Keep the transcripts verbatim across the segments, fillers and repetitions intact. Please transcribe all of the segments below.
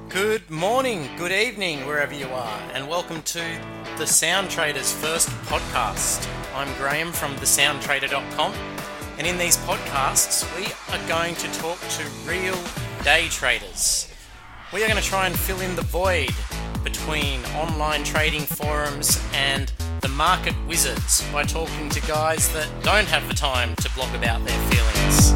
Good morning, good evening, wherever you are, and welcome to the Sound Trader's first podcast. I'm Graham from the sound trader dot com, and in these podcasts, we are going to talk to real day traders. We are going to try and fill in the void between online trading forums and the market wizards by talking to guys that don't have the time to blog about their feelings.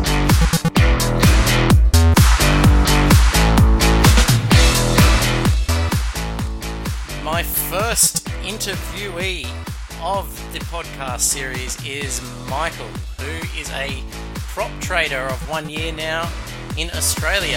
My first interviewee of the podcast series is Michael, who is a prop trader of one year now in Australia.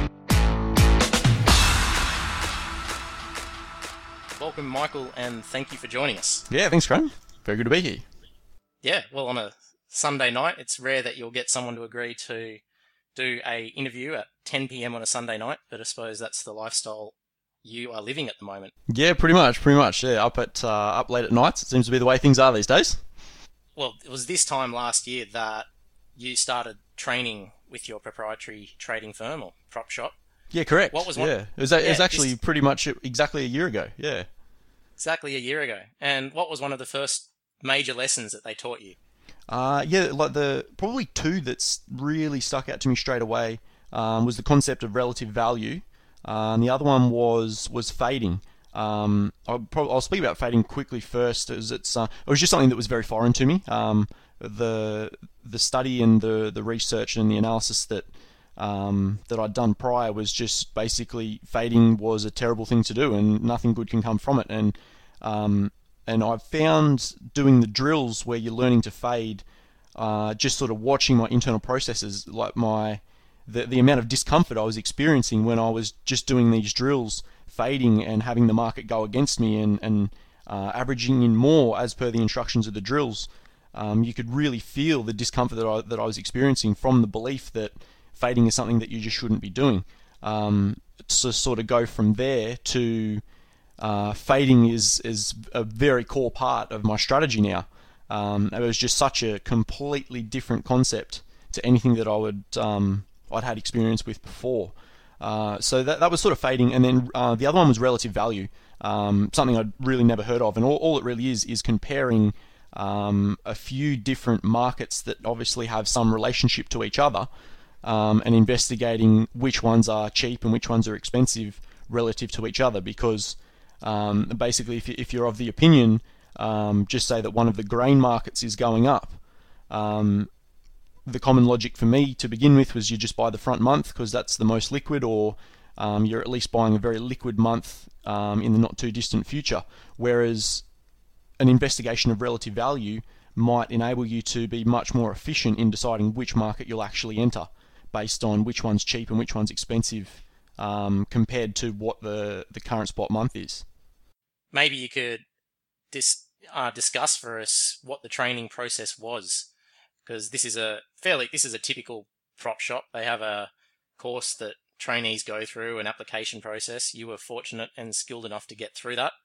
Welcome, Michael, and thank you for joining us. Yeah, thanks, Graham. Very good to be here. Yeah, well, on a Sunday night, it's rare that you'll get someone to agree to do a interview at ten p.m. on a Sunday night, but I suppose that's the lifestyle you are living at the moment. Yeah, pretty much, pretty much. Yeah, up at uh, up late at nights. It seems to be the way things are these days. Well, it was this time last year that you started training with your proprietary trading firm or prop shop. Yeah, correct. What was one? Yeah, it was, it yeah, was actually this... pretty much exactly a year ago. Yeah, exactly a year ago. And what was one of the first major lessons that they taught you? Uh, yeah, like the probably two that's really stuck out to me straight away um, was the concept of relative value. Uh, and the other one was was fading. Um, I'll, probably, I'll speak about fading quickly first, as it's uh, it was just something that was very foreign to me. Um, the the study and the the research and the analysis that um, that I'd done prior was just basically fading was a terrible thing to do, and nothing good can come from it. And um, and I've found doing the drills where you're learning to fade, uh, just sort of watching my internal processes, like my The, the amount of discomfort I was experiencing when I was just doing these drills, fading and having the market go against me and, and uh, averaging in more as per the instructions of the drills, um, you could really feel the discomfort that I, that I was experiencing from the belief that fading is something that you just shouldn't be doing. Um, to sort of go from there to uh, fading is, is a very core part of my strategy now. Um, it was just such a completely different concept to anything that I would... Um, I'd had experience with before. Uh, so that that was sort of fading, and then uh, the other one was relative value, um, something I'd really never heard of, and all, all it really is is comparing um, a few different markets that obviously have some relationship to each other, um, and investigating which ones are cheap and which ones are expensive relative to each other, because um, basically if, you, if you're of the opinion, um, just say that one of the grain markets is going up, um, the common logic for me to begin with was you just buy the front month because that's the most liquid, or um, you're at least buying a very liquid month um, in the not too distant future. Whereas an investigation of relative value might enable you to be much more efficient in deciding which market you'll actually enter based on which one's cheap and which one's expensive um, compared to what the, the current spot month is. Maybe you could dis- uh, discuss for us what the training process was. Because this is a fairly, this is a typical prop shop. They have a course that trainees go through, an application process. You were fortunate and skilled enough to get through that.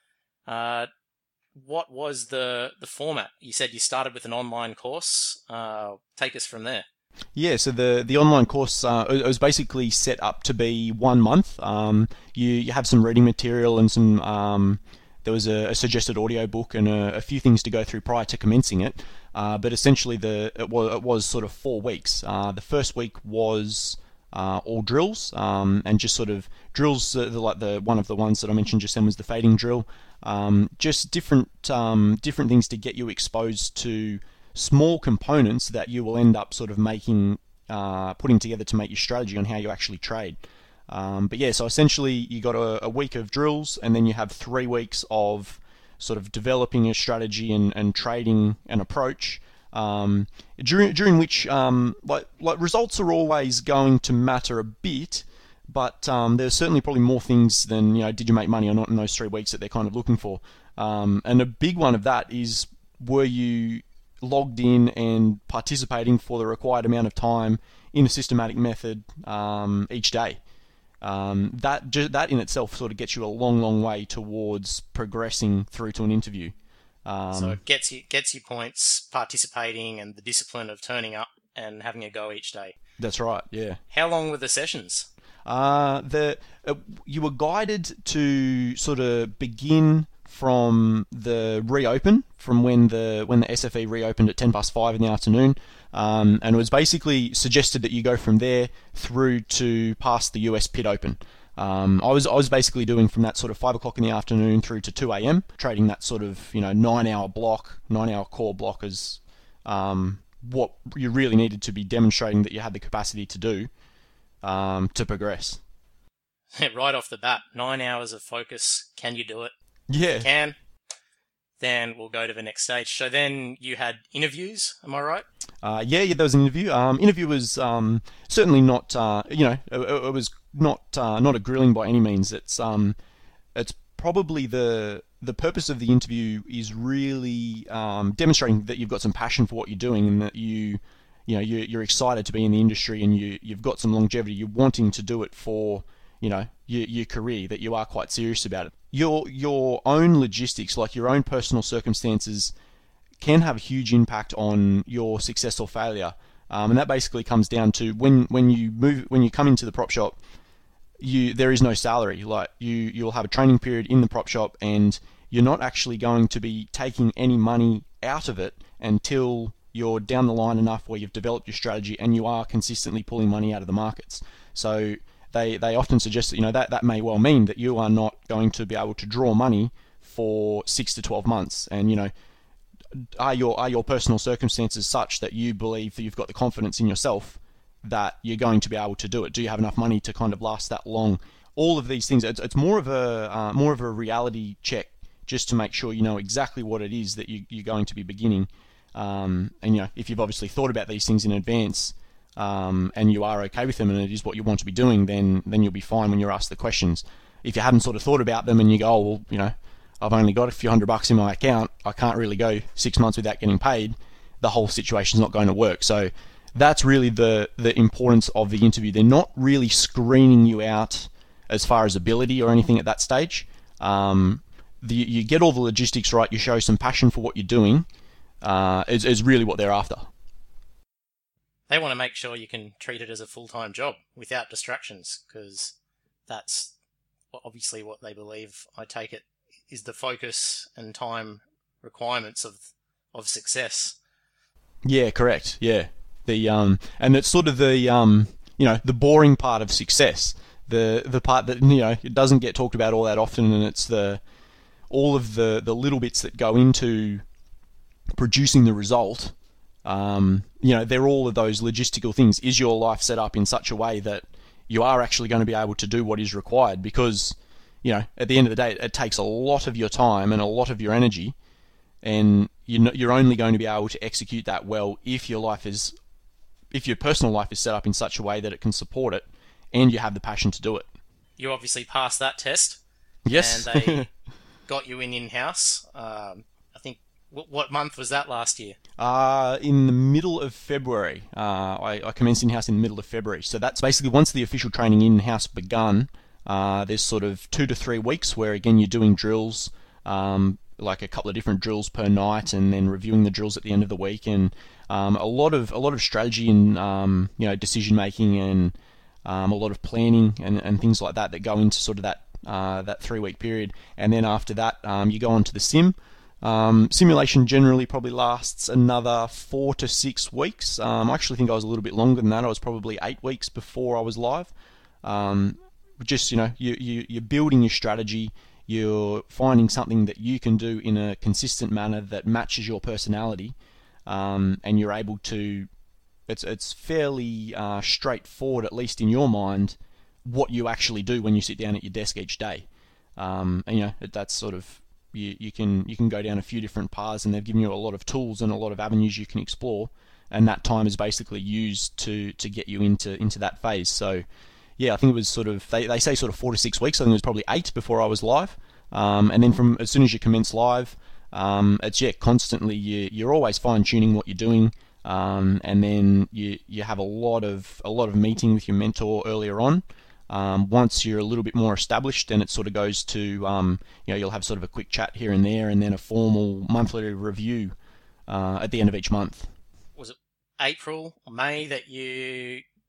Uh, what was the the format? You said you started with an online course. Uh, take us from there. Yeah, so the the online course uh, it was basically set up to be one month. Um, you you have some reading material and some um, there was a, a suggested audio book and a, a few things to go through prior to commencing it. Uh, but essentially, the it was, it was sort of four weeks. Uh, the first week was uh, all drills, um, and just sort of drills. Uh, the, like the one of the ones that I mentioned just then was the fading drill. Um, just different um, different things to get you exposed to small components that you will end up sort of making, uh, putting together to make your strategy on how you actually trade. Um, but yeah, so essentially you got a, a week of drills, and then you have three weeks of sort of developing a strategy and, and trading an approach, um, during during which um, like like results are always going to matter a bit, but um, there's certainly probably more things than, you know, did you make money or not in those three weeks that they're kind of looking for. Um, and a big one of that is, were you logged in and participating for the required amount of time in a systematic method um, each day? Um, that that in itself sort of gets you a long, long way towards progressing through to an interview. Um, so it gets you gets you points participating and the discipline of turning up and having a go each day. That's right. Yeah. How long were the sessions? Uh, the uh, you were guided to sort of begin from the reopen, from when the when the S F E reopened at ten past five in the afternoon, um, and it was basically suggested that you go from there through to past the U S Pit Open. Um, I was I was basically doing from that sort of five o'clock in the afternoon through to two a.m. trading that sort of you know nine hour block, nine hour core block as um, what you really needed to be demonstrating that you had the capacity to do um, to progress. Right off the bat, nine hours of focus. Can you do it? Yeah. If you can. Then we'll go to the next stage. So then you had interviews, am I right? Uh, yeah, yeah, there was an interview. Um, interview was um, certainly not, uh, you know, it, it was not uh, not a grilling by any means. It's um, it's probably the the purpose of the interview is really um, demonstrating that you've got some passion for what you're doing and that you, you know, you, you're excited to be in the industry and you you've got some longevity. You're wanting to do it for, you know, your, your career, that you are quite serious about it. Your your own logistics, like your own personal circumstances, can have a huge impact on your success or failure, um, and that basically comes down to when when you move when you come into the prop shop, you there is no salary. Like you you'll have a training period in the prop shop, and you're not actually going to be taking any money out of it until you're down the line enough where you've developed your strategy and you are consistently pulling money out of the markets. So they they often suggest that you know that that may well mean that you are not going to be able to draw money for six to twelve months, and you know. Are your are your personal circumstances such that you believe that you've got the confidence in yourself that you're going to be able to do it? Do you have enough money to kind of last that long? All of these things. It's, it's more of a uh, more of a reality check just to make sure you know exactly what it is that you, you're going to be beginning. Um, and you know if you've obviously thought about these things in advance um, and you are okay with them and it is what you want to be doing, then then you'll be fine when you're asked the questions. If you haven't sort of thought about them and you go, oh well, you know. I've only got a few hundred bucks in my account, I can't really go six months without getting paid, the whole situation's not going to work. So that's really the, the importance of the interview. They're not really screening you out as far as ability or anything at that stage. Um, the, you get all the logistics right, you show some passion for what you're doing, uh, is, is really what they're after. They want to make sure you can treat it as a full-time job without distractions, because that's obviously what they believe, I take it, is the focus and time requirements of of success. Yeah, correct. Yeah, the um, and it's sort of the um, you know, the boring part of success, the the part that you know it doesn't get talked about all that often, and it's the all of the the little bits that go into producing the result. Um, you know, they're all of those logistical things. Is your life set up in such a way that you are actually going to be able to do what is required? Because you know, at the end of the day, it takes a lot of your time and a lot of your energy, and you're only going to be able to execute that well if your life is, if your personal life is set up in such a way that it can support it, and you have the passion to do it. You obviously passed that test. Yes. And they got you in in-house. Um, I think, what, what month was that last year? Uh, in the middle of February. Uh, I, I commenced in-house in the middle of February. So that's basically once the official training in-house begun. Uh, there's sort of two to three weeks where again you're doing drills, um, like a couple of different drills per night, and then reviewing the drills at the end of the week, and um, a lot of a lot of strategy and um, you know decision making and um, a lot of planning and, and things like that that go into sort of that uh, that three week period. And then after that, um, you go on to the sim. Um, simulation generally probably lasts another four to six weeks. Um, I actually think I was a little bit longer than that. I was probably eight weeks before I was live. Um, Just, you know, you, you, you're building your strategy, you're finding something that you can do in a consistent manner that matches your personality, um, and you're able to, it's, it's fairly uh, straightforward, at least in your mind, what you actually do when you sit down at your desk each day. Um, and, you know, that's sort of, you, you can you can go down a few different paths, and they've given you a lot of tools and a lot of avenues you can explore, and that time is basically used to, to get you into, into that phase. So, yeah, I think it was sort of, they, they say sort of four to six weeks. I think it was probably eight before I was live. Um, and then from as soon as you commence live, um, it's, yeah, constantly, you, you're always fine-tuning what you're doing. Um, and then you, you have a lot of, a lot of meeting with your mentor earlier on. Um, once you're a little bit more established, then it sort of goes to, um, you know, you'll have sort of a quick chat here and there, and then a formal monthly review uh, at the end of each month. Was it April or May that you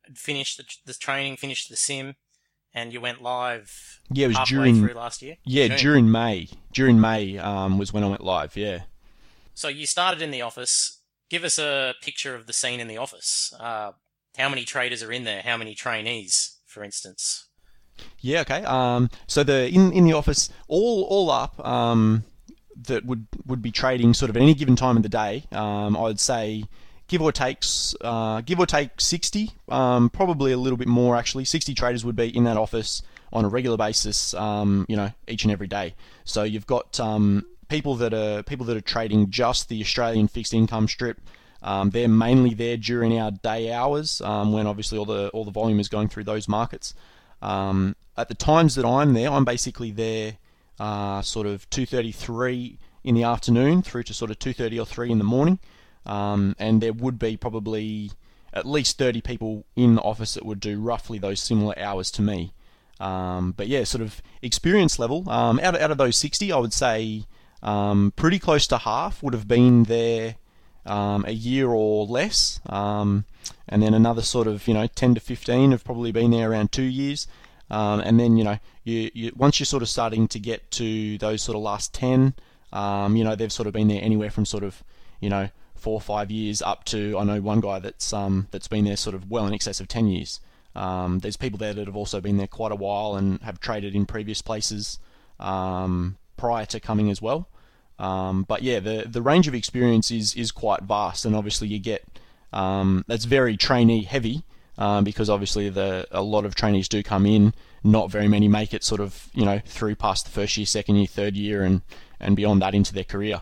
finished the, the training, finished the sim, and you went live Yeah, it was halfway during through last year? yeah June. during May. During May um, was when I went live. Yeah. So you started in the office. Give us a picture of the scene in the office. Uh, how many traders are in there? How many trainees, for instance? Yeah. Okay. Um, so the in, in the office, all all up, um, that would would be trading sort of at any given time of the day. Um, I'd say give or takes uh, give or take sixty, um, probably a little bit more actually. sixty traders would be in that office on a regular basis. Um, you know, each and every day. So you've got um, people that are people that are trading just the Australian fixed income strip. Um, they're mainly there during our day hours, um, when obviously all the all the volume is going through those markets. Um, at the times that I'm there, I'm basically there uh, sort of two thirty-three in the afternoon through to sort of two thirty or three in the morning. Um, and there would be probably at least thirty people in the office that would do roughly those similar hours to me. Um, but yeah, sort of experience level, um, out, of, out of those sixty, I would say um, pretty close to half would have been there um, a year or less. Um, and then another sort of, you know, ten to fifteen have probably been there around two years. Um, and then, you know, you, you once you're sort of starting to get to those sort of last ten, um, you know, they've sort of been there anywhere from sort of, you know, four or five years up to, I know one guy that's um, that's been there sort of well in excess of ten years. Um, there's people there that have also been there quite a while and have traded in previous places um, prior to coming as well. Um, but yeah, the the range of experience is is quite vast, and obviously you get um, that's very trainee heavy, um, because obviously the a lot of trainees do come in, not very many make it sort of, you know, through past the first year, second year, third year, and and beyond that into their career.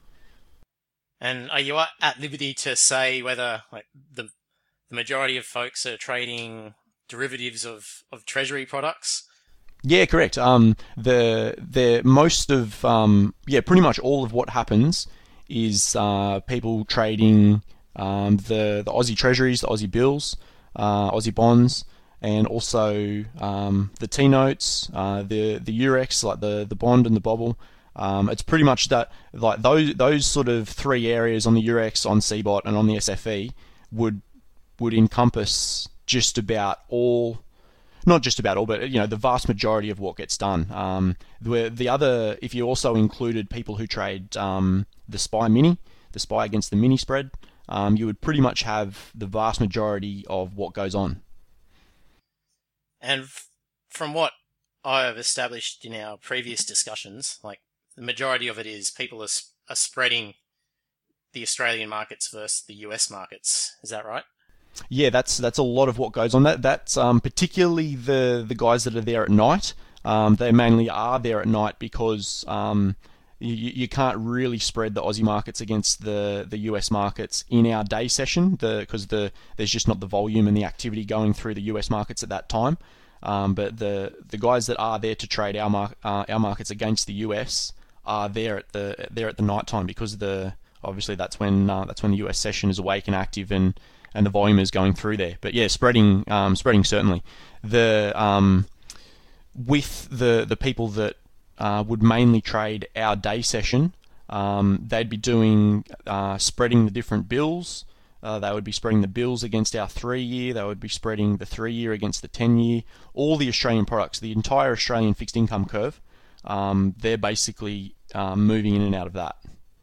And are you at liberty to say whether like the the majority of folks are trading derivatives of, of treasury products? Yeah, correct. Um, the the most of um, yeah, pretty much all of what happens is uh, people trading um, the the Aussie treasuries, the Aussie bills, uh, Aussie bonds, and also um, the T notes, uh, the the Eurex, like the the bond and the bobble. Um, it's pretty much that, like those those sort of three areas on the Eurex, on C B O T, and on the S F E would would encompass just about all, not just about all, but you know, the vast majority of what gets done. Um, the, the other, if you also included people who trade um, the SPY mini, the SPY against the mini spread, um, you would pretty much have the vast majority of what goes on. And f- from what I have established in our previous discussions, like the majority of it is people are, sp- are spreading the Australian markets versus the U S markets. Is that right? Yeah, that's that's a lot of what goes on. That that's um, particularly the the guys that are there at night. Um, they mainly are there at night because um, you, you can't really spread the Aussie markets against the, the U S markets in our day session, because the, the there's just not the volume and the activity going through the U S markets at that time. Um, but the the guys that are there to trade our mar- uh, our markets against the U S are there at the there at the night time, because the obviously that's when uh, that's when the U S session is awake and active, and and the volume is going through there. But yeah, spreading, um, spreading certainly. The um, with the the people that uh, would mainly trade our day session, um, they'd be doing uh, spreading the different bills. Uh, they would be spreading the bills against our three year. They would be spreading the three year against the ten year. All the Australian products, the entire Australian fixed income curve. Um, they're basically um, moving in and out of that.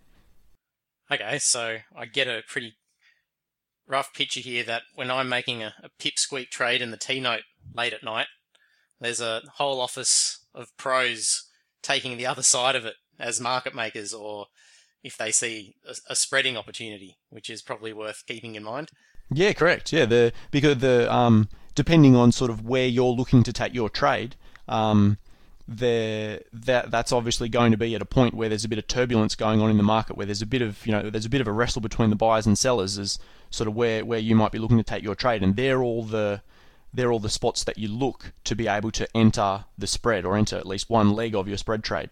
Okay, so I get a pretty rough picture here that when I'm making a, a pipsqueak trade in the T-note late at night, there's a whole office of pros taking the other side of it as market makers, or if they see a, a spreading opportunity, which is probably worth keeping in mind. Yeah, correct. Yeah, the because the um, depending on sort of where you're looking to take your trade, um, there that that's obviously going to be at a point where there's a bit of turbulence going on in the market, where there's a bit of, you know, there's a bit of a wrestle between the buyers and sellers, as sort of where, where you might be looking to take your trade, and they're all the they're all the spots that you look to be able to enter the spread, or enter at least one leg of your spread trade.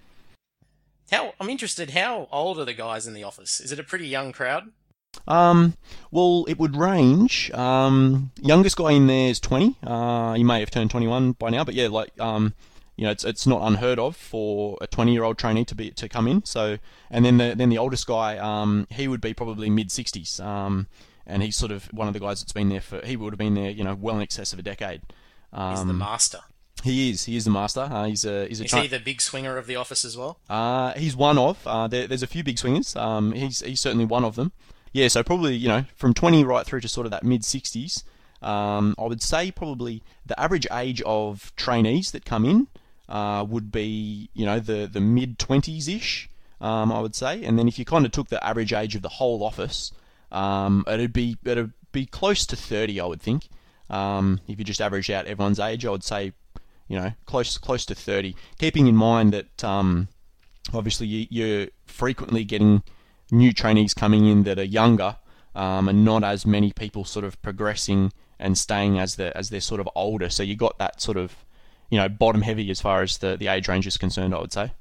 How I'm interested, how old are the guys in the office? Is it a pretty young crowd? Um, well, it would range. Um, youngest guy in there is twenty. Uh, he may have turned twenty-one by now, but yeah, like um. You know, it's it's not unheard of for a twenty-year-old trainee to be to come in. So, and then the then the oldest guy, um, he would be probably mid sixties. Um, and he's sort of one of the guys that's been there for. He would have been there, you know, well in excess of a decade. Um, he's the master. He is. He is the master. Uh, he's a. He's a. Is Chi- he the big swinger of the office as well? Uh, he's one of. Uh, there, there's a few big swingers. Um, he's he's certainly one of them. Yeah. So probably, you know, from twenty right through to sort of that mid sixties. Um, I would say probably the average age of trainees that come in uh, would be, you know, the the mid twenties ish. Um, I would say, and then if you kind of took the average age of the whole office, um, it'd be it'd be close to thirty. I would think. Um, if you just average out everyone's age, I would say, you know, close close to thirty. Keeping in mind that um, obviously you, you're frequently getting new trainees coming in that are younger, um, and not as many people sort of progressing and staying as the as they're sort of older. So you got that sort of, you know, bottom heavy as far as the, the age range is concerned, I would say.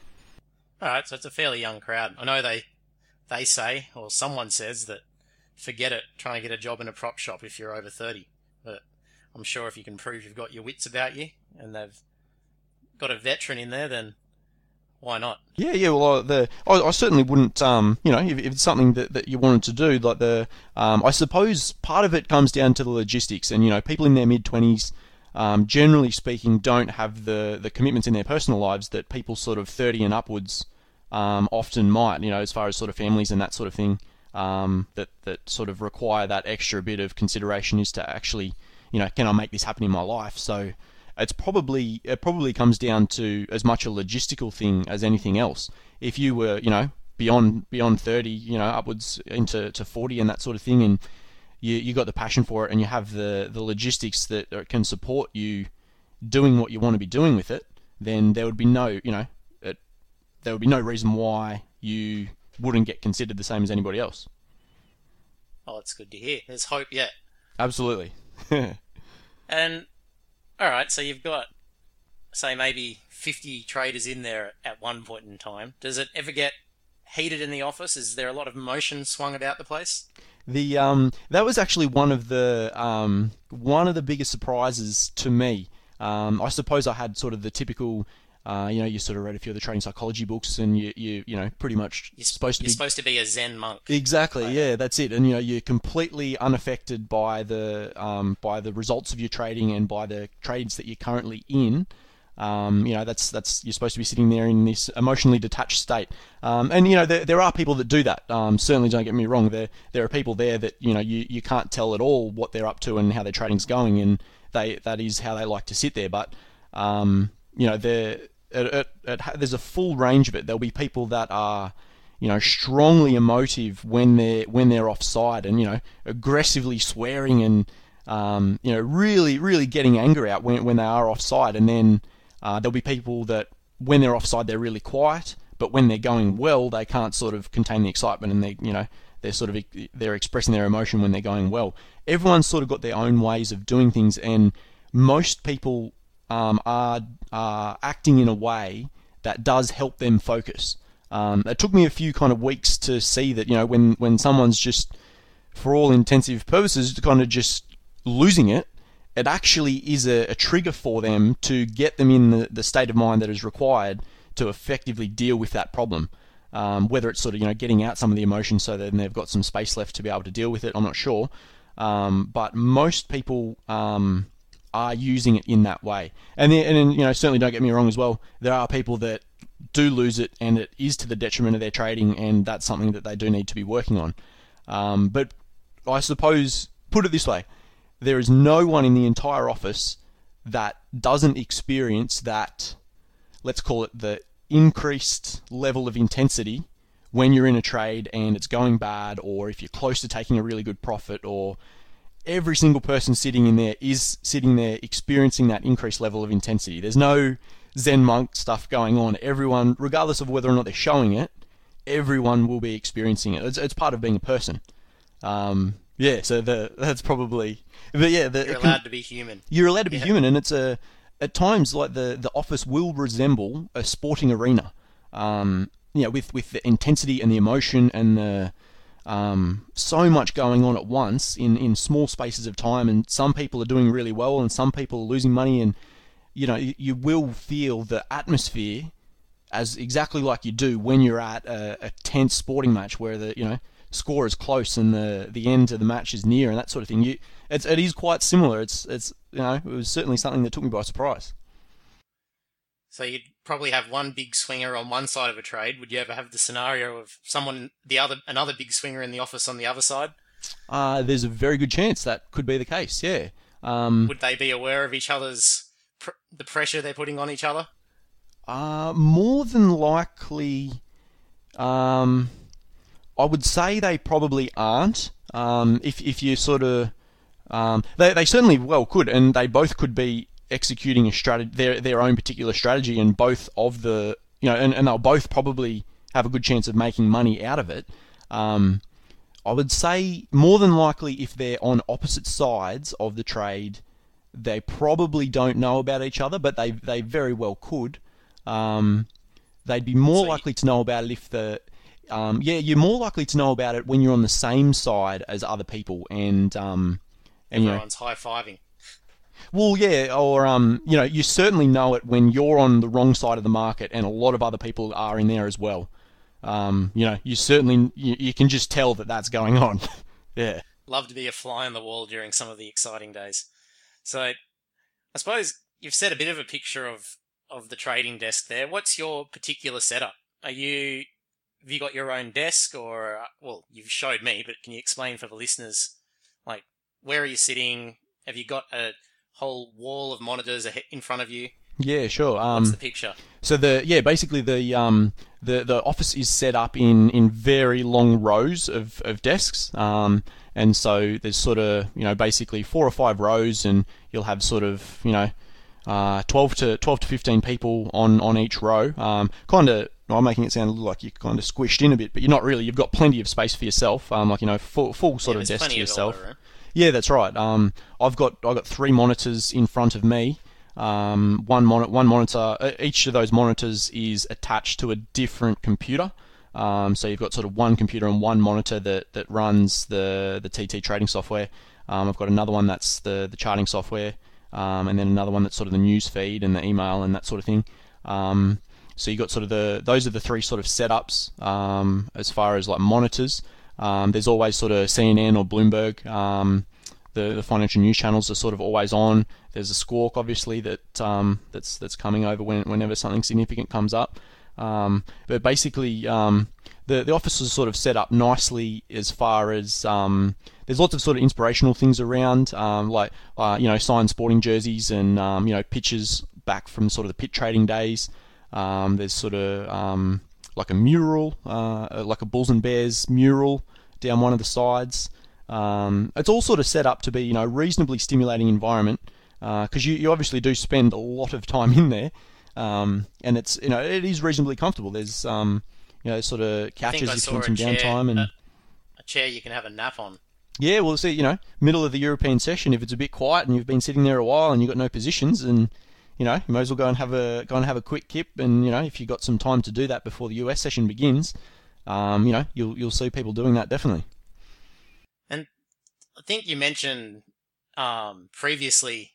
All right, so it's a fairly young crowd. I know they they say, or someone says, that forget it trying to get a job in a prop shop if you're over thirty. But I'm sure if you can prove you've got your wits about you and they've got a veteran in there, then why not? Yeah, yeah. Well, the I, I certainly wouldn't. Um, you know, if, if it's something that, that you wanted to do, like the, um, I suppose part of it comes down to the logistics, and you know, people in their mid twenties, um, generally speaking, don't have the the commitments in their personal lives that people sort of thirty and upwards, um, often might. You know, as far as sort of families and that sort of thing, um, that that sort of require that extra bit of consideration is to actually, you know, can I make this happen in my life? So. It's probably it probably comes down to as much a logistical thing as anything else. If you were, you know, beyond beyond thirty, you know, upwards into to forty and that sort of thing, and you you got the passion for it, and you have the the logistics that can support you doing what you want to be doing with it, then there would be no, you know, it, there would be no reason why you wouldn't get considered the same as anybody else. Oh, it's good to hear. There's hope yet. Absolutely. And all right, so you've got, say, maybe fifty traders in there at one point in time. Does it ever get heated in the office? Is there a lot of emotion swung about the place? The um, that was actually one of the um, one of the biggest surprises to me. Um, I suppose I had sort of the typical, uh, you know, you sort of read a few of the trading psychology books, and you you you know pretty much you're supposed to you're be supposed to be a Zen monk. Exactly, right? Yeah, that's it. And you know, you're completely unaffected by the um, by the results of your trading and by the trades that you're currently in. Um, you know, that's that's you're supposed to be sitting there in this emotionally detached state. Um, and you know, there, there are people that do that. Um, certainly, don't get me wrong. There there are people there that you know you, you can't tell at all what they're up to and how their trading's going, and they that is how they like to sit there. But um, you know, there it, it, it, there's a full range of it. There'll be people that are, you know, strongly emotive when they're when they're offside, and you know, aggressively swearing and um, you know, really really getting anger out when when they are offside, and then uh, there'll be people that when they're offside they're really quiet, but when they're going well they can't sort of contain the excitement, and they you know they're sort of they're expressing their emotion when they're going well. Everyone's sort of got their own ways of doing things, and most people um, are are acting in a way that does help them focus. Um, it took me a few kind of weeks to see that, you know, when, when someone's just, for all intensive purposes, kind of just losing it, it actually is a, a trigger for them to get them in the, the state of mind that is required to effectively deal with that problem. Um, whether it's sort of, you know, getting out some of the emotion so that they've got some space left to be able to deal with it, I'm not sure. Um, but most people um, are using it in that way. And, then, and, you know, certainly don't get me wrong as well, there are people that do lose it and it is to the detriment of their trading, and that's something that they do need to be working on. Um, but I suppose, put it this way, there is no one in the entire office that doesn't experience that, let's call it the increased level of intensity when you're in a trade and it's going bad, or if you're close to taking a really good profit, or every single person sitting in there is sitting there experiencing that increased level of intensity. There's no Zen monk stuff going on. Everyone, regardless of whether or not they're showing it, everyone will be experiencing it. It's, it's part of being a person. Um, yeah, so the, that's probably... But yeah, the, you're allowed to be human. You're allowed to be yeah. human, and it's a... At times, like the, the office will resemble a sporting arena. Um, you know, with, with the intensity and the emotion and the... Um, so much going on at once in, in small spaces of time, and some people are doing really well and some people are losing money, and you know, you, you will feel the atmosphere as exactly like you do when you're at a, a tense sporting match where the, you know, score is close and the the end of the match is near and that sort of thing. You, it's it is quite similar. It's it's you know it was certainly something that took me by surprise. So you'd probably have one big swinger on one side of a trade. Would you ever have the scenario of someone the other another big swinger in the office on the other side? Uh, there's a very good chance that could be the case. Yeah. Um, Would they be aware of each other's pr- the pressure they're putting on each other? Uh, more than likely, um, I would say they probably aren't. Um, if if you sort of, um, they they certainly well could, and they both could be executing a strategy, their their own particular strategy, and both of the you know, and, and they'll both probably have a good chance of making money out of it. Um, I would say more than likely, if they're on opposite sides of the trade, they probably don't know about each other, but they they very well could. Um, they'd be more So likely to know about it if the um, yeah you're more likely to know about it when you're on the same side as other people and um, and you know, Everyone's high-fiving. well yeah or um, you know you certainly know it when you're on the wrong side of the market and a lot of other people are in there as well. Um, you know you certainly you, you can just tell that that's going on. Yeah. Love to be a fly on the wall during some of the exciting days. So I suppose you've set a bit of a picture of of the trading desk there. What's your particular setup? Are you have you got your own desk, or well, you've showed me, but can you explain for the listeners, like where are you sitting? Have you got a whole wall of monitors in front of you? Yeah, sure. Um, What's the picture? So the yeah, basically the um the, the office is set up in, in very long rows of, of desks. Um, and so there's sort of you know basically four or five rows, and you'll have sort of you know uh, twelve to fifteen people on, on each row. Um, kind of, I'm making it sound a little like you're kind of squished in a bit, but you're not really. You've got plenty of space for yourself. Um, like you know full full sort Yeah, of there's desk plenty to of yourself. elbow room. Yeah, that's right. Um, I've got I've got three monitors in front of me. Um, one mon- one monitor. uh, Each of those monitors is attached to a different computer. Um, so you've got sort of one computer and one monitor that, that runs the the T T trading software. Um, I've got another one that's the the charting software, um, and then another one that's sort of the news feed and the email and that sort of thing. Um, so you got sort of the those are the three sort of setups um, as far as like monitors. Um, there's always sort of C N N or Bloomberg. Um, The, the financial news channels are sort of always on. There's a Squawk, obviously, that um, that's that's coming over when, whenever something significant comes up. Um, but basically, um, the the office is sort of set up nicely as far as um, there's lots of sort of inspirational things around, um, like uh, you know signed sporting jerseys and um, you know pictures back from sort of the pit trading days. Um, there's sort of um, like a mural, uh, like a Bulls and Bears mural down one of the sides. Um, it's all sort of set up to be, you know, reasonably stimulating environment because uh, you, you obviously do spend a lot of time in there, um, and it's you know it is reasonably comfortable. There's um, you know sort of couches if you want some downtime and a, a chair you can have a nap on. Yeah, well, see, you know, middle of the European session, if it's a bit quiet and you've been sitting there a while and you've got no positions, and you know, you may as well go and have a go and have a quick kip, and you know, if you've got some time to do that before the U S session begins, um, you know, you'll you'll see people doing that definitely. And I think you mentioned um, previously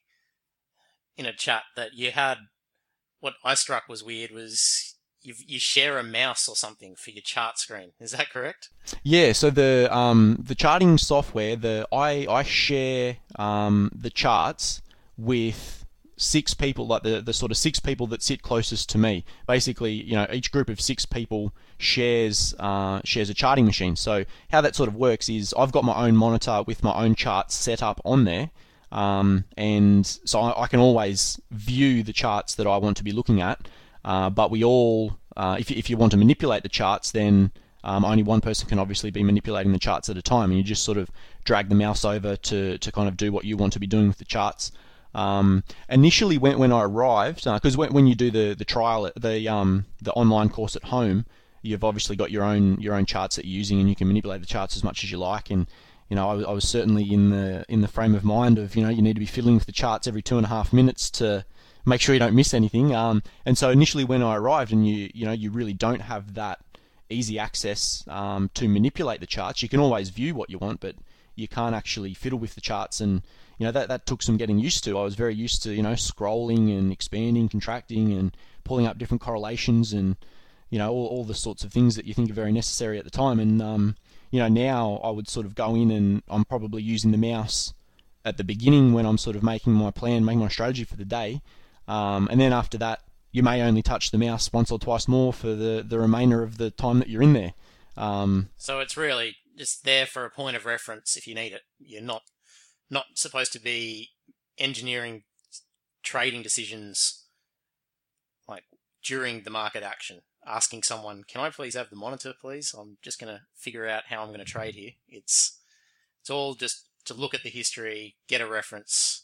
in a chat that you had, what I struck was weird was you you share a mouse or something for your chart screen. Is that correct? Yeah. So the um, the charting software, the I I share um, the charts with six people, like the, the sort of six people that sit closest to me. Basically, you know, each group of six people shares uh, shares a charting machine. So how that sort of works is I've got my own monitor with my own charts set up on there, um, and so I, I can always view the charts that I want to be looking at. Uh, but we all, uh, if if you want to manipulate the charts, then um, only one person can obviously be manipulating the charts at a time, and you just sort of drag the mouse over to to kind of do what you want to be doing with the charts. Um, initially, when when I arrived, because uh, when when you do the the trial, the um the online course at home, you've obviously got your own your own charts that you're using, and you can manipulate the charts as much as you like. And you know, I, I was certainly in the in the frame of mind of you know you need to be fiddling with the charts every two and a half minutes to make sure you don't miss anything. Um, and so initially, when I arrived, and you you know you really don't have that easy access um, to manipulate the charts. You can always view what you want, but you can't actually fiddle with the charts, and you know that that took some getting used to. I was very used to you know scrolling and expanding, contracting, and pulling up different correlations, and you know all, all the sorts of things that you think are very necessary at the time. And um, you know, now I would sort of go in and I'm probably using the mouse at the beginning when I'm sort of making my plan, making my strategy for the day. Um, and then after that, you may only touch the mouse once or twice more for the, the remainder of the time that you're in there. Um, so it's really just there for a point of reference if you need it. You're not not supposed to be engineering trading decisions like during the market action, asking someone, can I please have the monitor, please? I'm just going to figure out how I'm going to trade here. It's it's all just to look at the history, get a reference.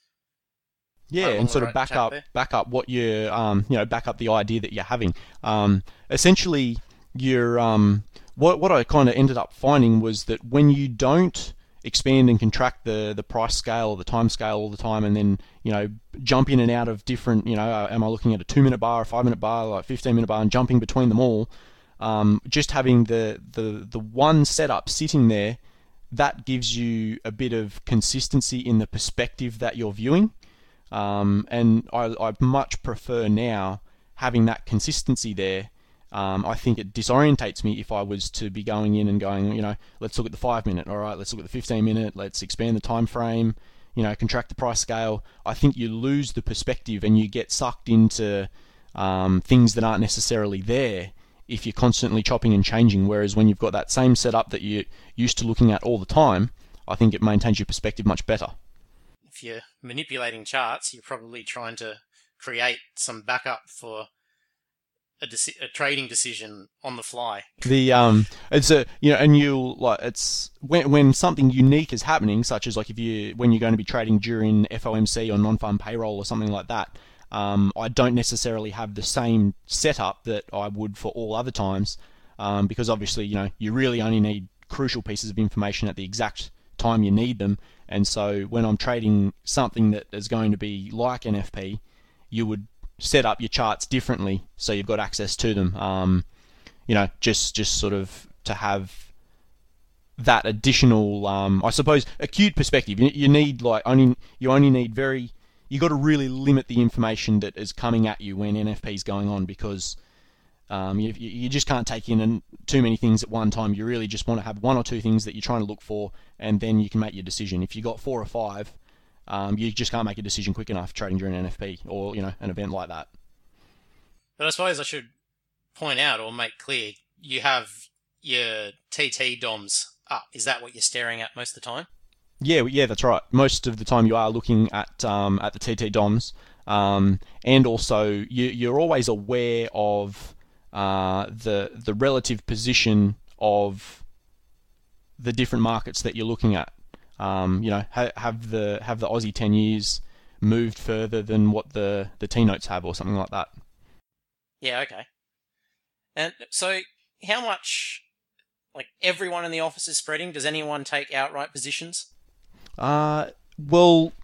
Yeah, and sort of back up, back up what you, um, you know, back up the idea that you're having. Um, essentially, you're, um, what what I kind of ended up finding was that when you don't expand and contract the the price scale or the time scale all the time, and then you know jump in and out of different, you know, uh, am I looking at a two minute bar, a five minute bar, like fifteen minute bar, and jumping between them all, um, just having the the the one setup sitting there, that gives you a bit of consistency in the perspective that you're viewing. Um, and I, I much prefer now having that consistency there. Um, I think it disorientates me if I was to be going in and going, you know, let's look at the five minute, all right, let's look at the fifteen minute, let's expand the time frame, you know, contract the price scale. I think you lose the perspective and you get sucked into um, things that aren't necessarily there if you're constantly chopping and changing. Whereas when you've got that same setup that you're used to looking at all the time, I think it maintains your perspective much better. If you're manipulating charts, you're probably trying to create some backup for a, deci- a trading decision on the fly. The um, it's a you know, and you like it's when when something unique is happening, such as like if you when you're going to be trading during F O M C or non-farm payroll or something like that. Um, I don't necessarily have the same setup that I would for all other times, um, because obviously you know you really only need crucial pieces of information at the exact time you need them. And so when I'm trading something that is going to be like N F P, you would set up your charts differently so you've got access to them. Um, you know, just just sort of to have that additional, um, I suppose, acute perspective. You, you need like only you only need very you got to really limit the information that is coming at you when N F P is going on, because Um, you, you just can't take in too many things at one time. You really just want to have one or two things that you're trying to look for, and then you can make your decision. If you got four or five, um, you just can't make a decision quick enough trading during N F P or you know an event like that. But I suppose I should point out or make clear, you have your T T D O Ms up. Is that what you're staring at most of the time? Yeah, yeah, that's right. Most of the time you are looking at um, at the T T D O Ms, um, and also you, you're always aware of Uh, the the relative position of the different markets that you're looking at. Um, you know, ha- have the have the Aussie ten years moved further than what the the T notes have, or something like that. Yeah, okay. And so, how much, like everyone in the office is spreading? Does anyone take outright positions? Uh, well,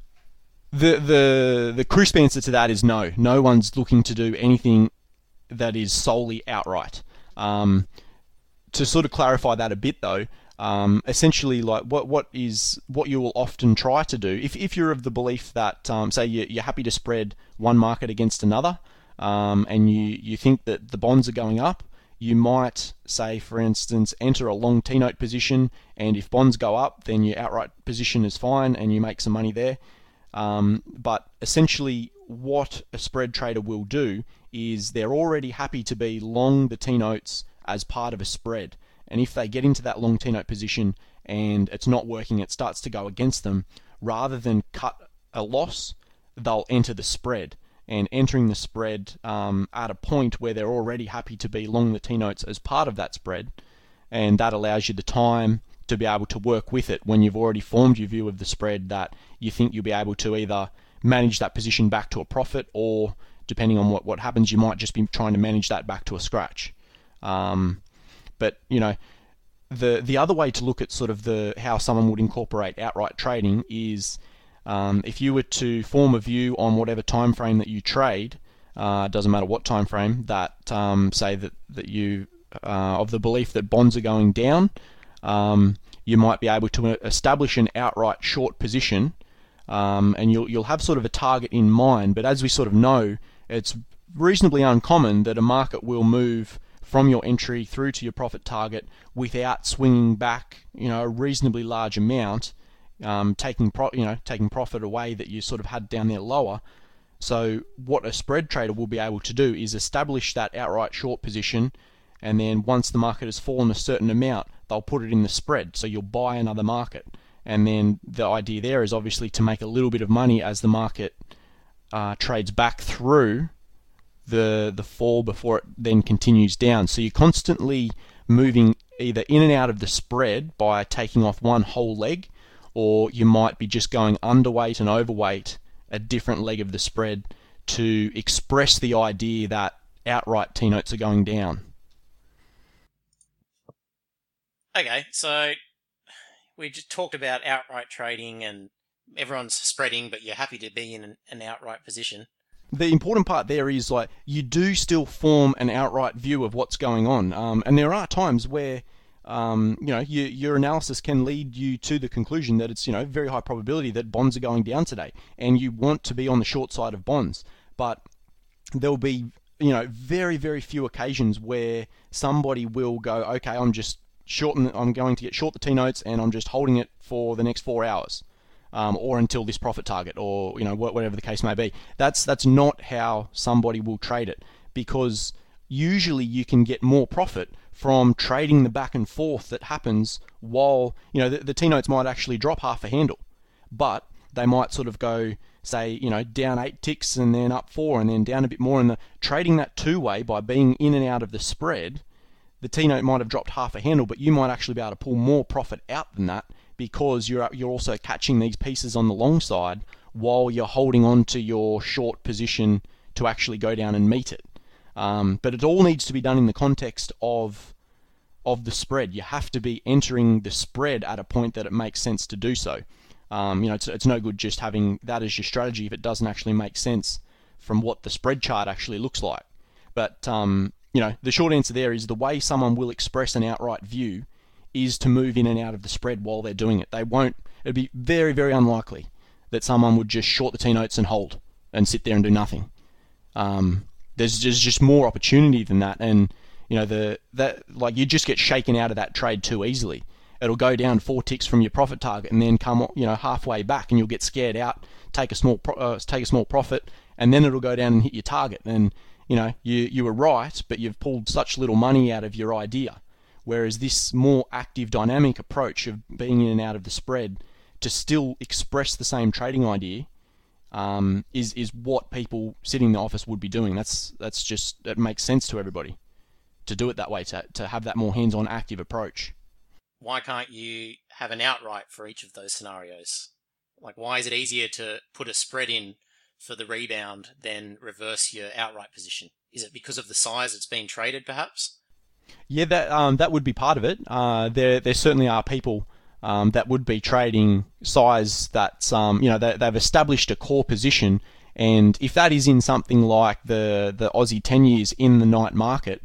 the the the crisp answer to that is no. No one's looking to do anything that is solely outright. Um, to sort of clarify that a bit, though, um, essentially, like what what is what you will often try to do, if if you're of the belief that, um, say, you, you're happy to spread one market against another, um, and you you think that the bonds are going up, you might say, for instance, enter a long T note position, and if bonds go up, then your outright position is fine, and you make some money there. Um, but essentially, what a spread trader will do is they're already happy to be long the T notes as part of a spread, and if they get into that long T note position and it's not working, it starts to go against them, rather than cut a loss, they'll enter the spread. And entering the spread um, at a point where they're already happy to be long the T notes as part of that spread, and that allows you the time to be able to work with it when you've already formed your view of the spread, that you think you'll be able to either manage that position back to a profit, or depending on what, what happens, you might just be trying to manage that back to a scratch. Um, but, you know, the the other way to look at sort of the how someone would incorporate outright trading is um, if you were to form a view on whatever time frame that you trade, uh, doesn't matter what time frame, that um, say that, that you, uh, of the belief that bonds are going down, um, you might be able to establish an outright short position, um, and you'll you'll have sort of a target in mind. But as we sort of know, it's reasonably uncommon that a market will move from your entry through to your profit target without swinging back, you know, a reasonably large amount, um, taking pro- you know taking profit away that you sort of had down there lower. So what a spread trader will be able to do is establish that outright short position, and then once the market has fallen a certain amount, they'll put it in the spread. So you'll buy another market, and then the idea there is obviously to make a little bit of money as the market uh, trades back through the the fall before it then continues down. So you're constantly moving either in and out of the spread by taking off one whole leg, or you might be just going underweight and overweight a different leg of the spread to express the idea that outright T-notes are going down. Okay, so we just talked about outright trading and everyone's spreading, but you're happy to be in an, an outright position. The important part there is like you do still form an outright view of what's going on, um, and there are times where um, you know you, your analysis can lead you to the conclusion that it's you know very high probability that bonds are going down today, and you want to be on the short side of bonds. But there will be you know very very few occasions where somebody will go, okay, I'm just shorting, I'm going to get short the T notes, and I'm just holding it for the next four hours. Um, or until this profit target, or you know whatever the case may be. That's that's not how somebody will trade it, because usually you can get more profit from trading the back and forth that happens while you know the, the T notes might actually drop half a handle, but they might sort of go say you know down eight ticks and then up four and then down a bit more, and the trading that two way by being in and out of the spread, the T note might have dropped half a handle, but you might actually be able to pull more profit out than that, because you're you're also catching these pieces on the long side while you're holding on to your short position to actually go down and meet it. Um, but it all needs to be done in the context of of the spread. You have to be entering the spread at a point that it makes sense to do so. Um, you know, it's it's no good just having that as your strategy if it doesn't actually make sense from what the spread chart actually looks like. But um, you know, the short answer there is the way someone will express an outright view is to move in and out of the spread while they're doing it. They won't, it'd be very, very unlikely that someone would just short the T-notes and hold and sit there and do nothing. Um, there's just, just more opportunity than that, and you know the that like you just get shaken out of that trade too easily. It'll go down four ticks from your profit target and then come you know halfway back, and you'll get scared out, take a small pro, uh, take a small profit, and then it'll go down and hit your target. And you know you you were right, but you've pulled such little money out of your idea. Whereas this more active, dynamic approach of being in and out of the spread to still express the same trading idea um, is is what people sitting in the office would be doing. That's that's just that makes sense to everybody to do it that way, to to have that more hands-on, active approach. Why can't you have an outright for each of those scenarios? Like, why is it easier to put a spread in for the rebound than reverse your outright position? Is it because of the size it's being traded, perhaps? Yeah, that um, that would be part of it. Uh, there there certainly are people um, that would be trading size that's um, you know they, they've established a core position, and if that is in something like the the Aussie ten years in the night market,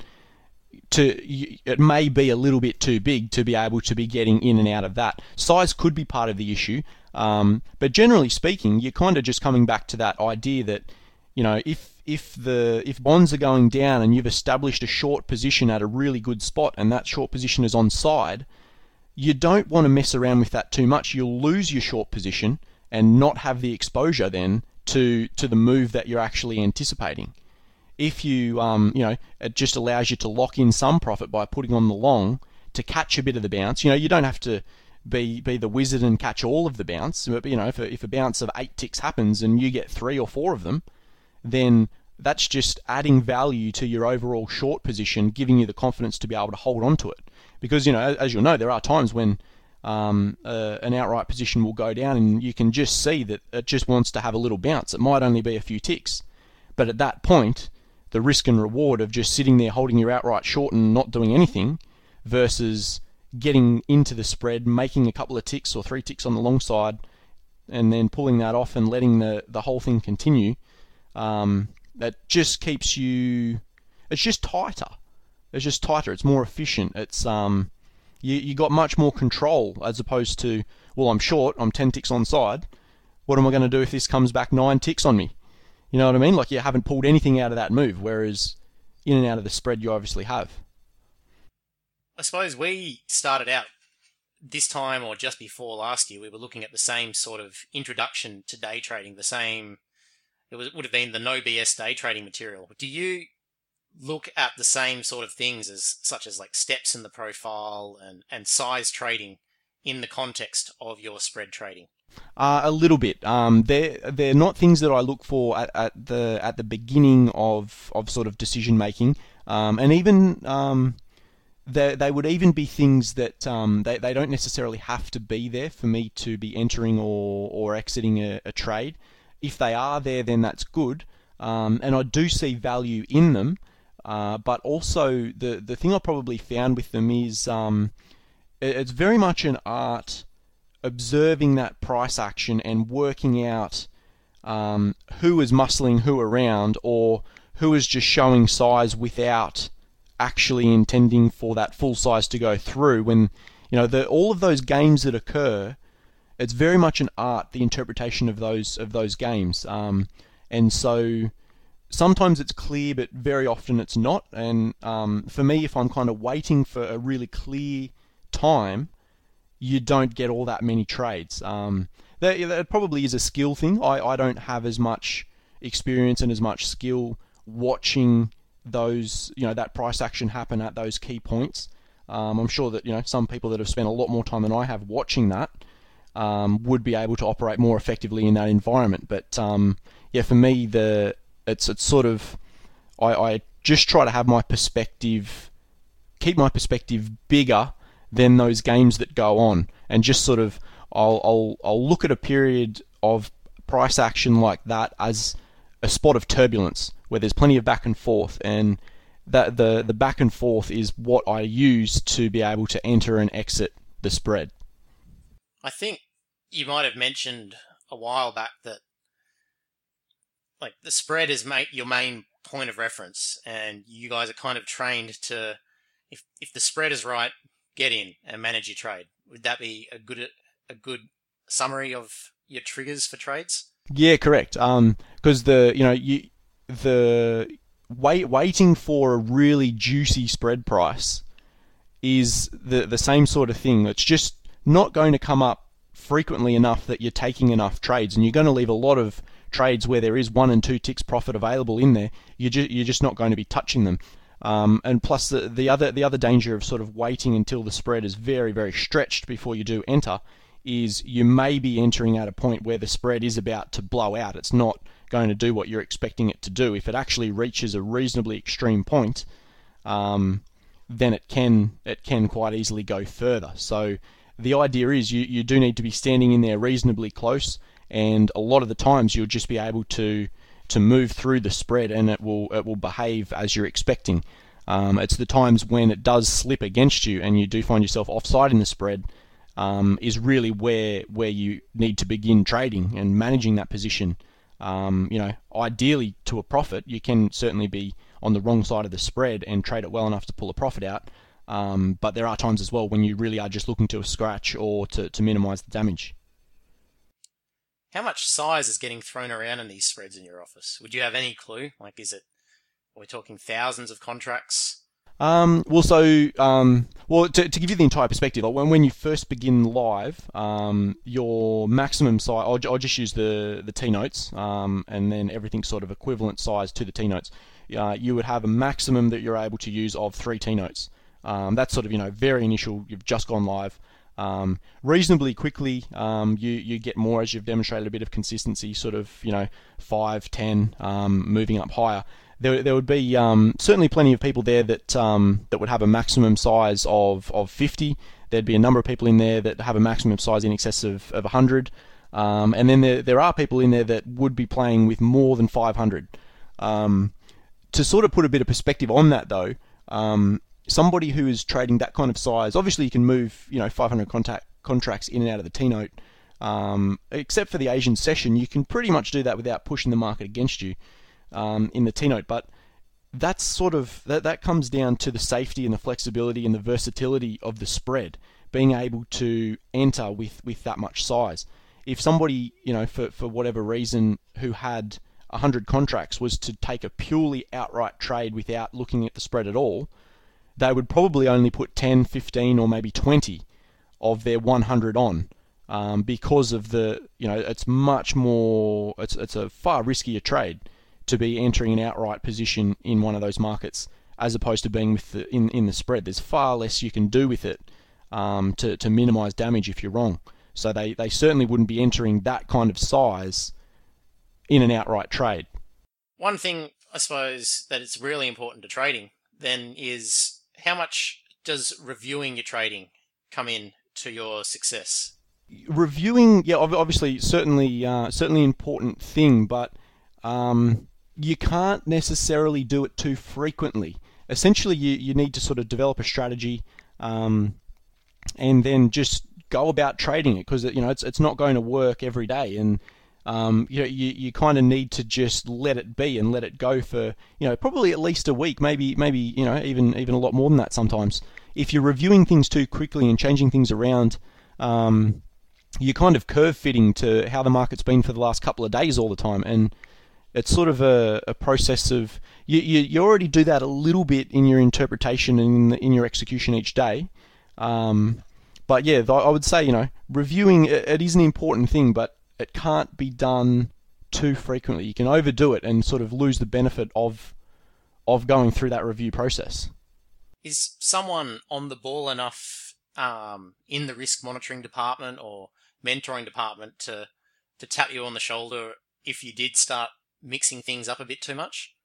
to it may be a little bit too big to be able to be getting in and out of that. Size could be part of the issue, um, but generally speaking, you're kind of just coming back to that idea that you know if if the if bonds are going down and you've established a short position at a really good spot and that short position is on side, you don't want to mess around with that too much. You'll lose your short position and not have the exposure then to to the move that you're actually anticipating. If you um you know it just allows you to lock in some profit by putting on the long to catch a bit of the bounce. You know you don't have to be be the wizard and catch all of the bounce. But you know if a, if a bounce of eight ticks happens and you get three or four of them, then that's just adding value to your overall short position, giving you the confidence to be able to hold on to it. Because, you know, as you'll know, there are times when um, uh, an outright position will go down and you can just see that it just wants to have a little bounce. It might only be a few ticks. But at that point, the risk and reward of just sitting there holding your outright short and not doing anything versus getting into the spread, making a couple of ticks or three ticks on the long side, and then pulling that off and letting the, the whole thing continue, Um, that just keeps you. It's just tighter. It's just tighter. It's more efficient. It's um, you you got much more control as opposed to well, I'm short. I'm ten ticks on side. What am I going to do if this comes back nine ticks on me? You know what I mean? Like you haven't pulled anything out of that move. Whereas in and out of the spread, you obviously have. I suppose we started out this time or just before last year, we were looking at the same sort of introduction to day trading, the same, it, was, it would have been the no B S day trading material. Do you look at the same sort of things as such as like steps in the profile and, and size trading in the context of your spread trading? Uh, a little bit. Um, they're they're not things that I look for at, at the at the beginning of, of sort of decision making, um, and even um, they they would even be things that um, they they don't necessarily have to be there for me to be entering or or exiting a, a trade. If they are there, then that's good, um, and I do see value in them. Uh, but also the the thing I probably found with them is um, it, it's very much an art observing that price action and working out um, who is muscling who around or who is just showing size without actually intending for that full size to go through. When you know the, all of those games that occur, it's very much an art, the interpretation of those of those games, um, and so sometimes it's clear, but very often it's not. And um, for me, if I'm kind of waiting for a really clear time, you don't get all that many trades. Um, that, that probably is a skill thing. I, I don't have as much experience and as much skill watching those, you know, that price action happen at those key points. Um, I'm sure that, you know, some people that have spent a lot more time than I have watching that um, would be able to operate more effectively in that environment. But um, yeah, for me, the it's it's sort of I, I just try to have my perspective, keep my perspective bigger than those games that go on, and just sort of I'll I'll I'll look at a period of price action like that as a spot of turbulence where there's plenty of back and forth, and that the the back and forth is what I use to be able to enter and exit the spread. I think you might have mentioned a while back that like the spread is ma- your main point of reference, and you guys are kind of trained to if if the spread is right, get in and manage your trade. Would that be a good a good summary of your triggers for trades? Yeah, correct. Um, because the you know you the wait waiting for a really juicy spread price is the the same sort of thing. It's just not going to come up frequently enough that you're taking enough trades, and you're going to leave a lot of trades where there is one and two ticks profit available in there. You ju- you're just not going to be touching them. Um, and plus the, the other the other danger of sort of waiting until the spread is very very stretched before you do enter is you may be entering at a point where the spread is about to blow out. It's not going to do what you're expecting it to do. If it actually reaches a reasonably extreme point, um, then it can it can quite easily go further. So the idea is you, you do need to be standing in there reasonably close, and a lot of the times you'll just be able to to move through the spread, and it will it will behave as you're expecting. Um, it's the times when it does slip against you and you do find yourself offside in the spread um, is really where where you need to begin trading and managing that position. Um, you know, ideally to a profit. You can certainly be on the wrong side of the spread and trade it well enough to pull a profit out. Um, but there are times as well when you really are just looking to a scratch or to, to minimise the damage. How much size is getting thrown around in these spreads in your office? Would you have any clue? Like, is it, are we talking thousands of contracts? Um, well, so, um, well, to, to give you the entire perspective, like when, when you first begin live, um, your maximum size, I'll, I'll just use the, the T-notes, um, and then everything's sort of equivalent size to the T-notes. Uh, you would have a maximum that you're able to use of three T-notes. Um, that's sort of, you know, very initial, you've just gone live. Um, reasonably quickly, um, you, you get more as you've demonstrated a bit of consistency, sort of, you know, five, ten, um, moving up higher. There, there would be um, certainly plenty of people there that um, that would have a maximum size of, of fifty. There'd be a number of people in there that have a maximum size in excess of, of one hundred. Um, and then there, there are people in there that would be playing with more than five hundred. Um, to sort of put a bit of perspective on that, though, um, somebody who is trading that kind of size, obviously you can move, you know, five hundred contact, contracts in and out of the T-note. Um, except for the Asian session, you can pretty much do that without pushing the market against you um, in the T-note. But that's sort of that that comes down to the safety and the flexibility and the versatility of the spread, being able to enter with, with that much size. If somebody, you know, for, for whatever reason, who had one hundred contracts was to take a purely outright trade without looking at the spread at all, they would probably only put ten, fifteen, or maybe twenty of their one hundred on, um, because of the, you know, it's much more, it's it's a far riskier trade to be entering an outright position in one of those markets as opposed to being with the, in in the spread. There's far less you can do with it um, to to minimise damage if you're wrong. So they, they certainly wouldn't be entering that kind of size in an outright trade. One thing, I suppose, that it's really important to trading then is how much does reviewing your trading come in to your success? Reviewing, yeah, obviously, certainly, uh, certainly important thing, but um, you can't necessarily do it too frequently. Essentially, you, you need to sort of develop a strategy, um, and then just go about trading it, because you know it's it's not going to work every day, and um, you know you, you kind of need to just let it be and let it go for you know probably at least a week, maybe maybe you know even even a lot more than that sometimes. If you're reviewing things too quickly and changing things around, um, you're kind of curve fitting to how the market's been for the last couple of days all the time, and it's sort of a, a process of you, you you already do that a little bit in your interpretation and in, the, in your execution each day. Um, But yeah, I would say, you know, reviewing, it is an important thing, but it can't be done too frequently. You can overdo it and sort of lose the benefit of of going through that review process. Is someone on the ball enough um, in the risk monitoring department or mentoring department to, to tap you on the shoulder if you did start mixing things up a bit too much?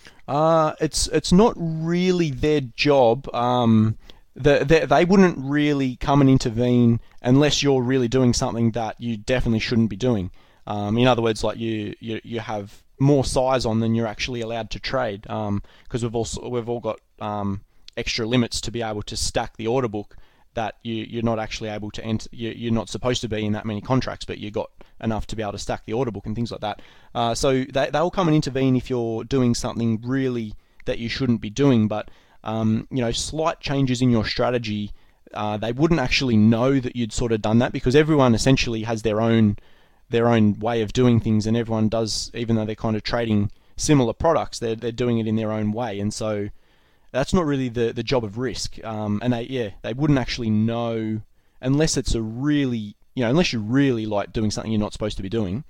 Uh, it's it's not really their job. Um, The, the, they wouldn't really come and intervene unless you're really doing something that you definitely shouldn't be doing. Um, in other words, like you, you, you have more size on than you're actually allowed to trade, because um, we've also we've all got um, extra limits to be able to stack the order book that you, you're not actually able to enter. You, you're not supposed to be in that many contracts, but you got enough to be able to stack the order book and things like that. Uh, so they they'll come and intervene if you're doing something really that you shouldn't be doing, but Um, you know, slight changes in your strategy, uh, they wouldn't actually know that you'd sort of done that, because everyone essentially has their own their own way of doing things, and everyone does, even though they're kind of trading similar products, they're they're doing it in their own way, and so that's not really the, the job of risk. Um, and they yeah they wouldn't actually know unless it's a really you know unless you're really like doing something you're not supposed to be doing.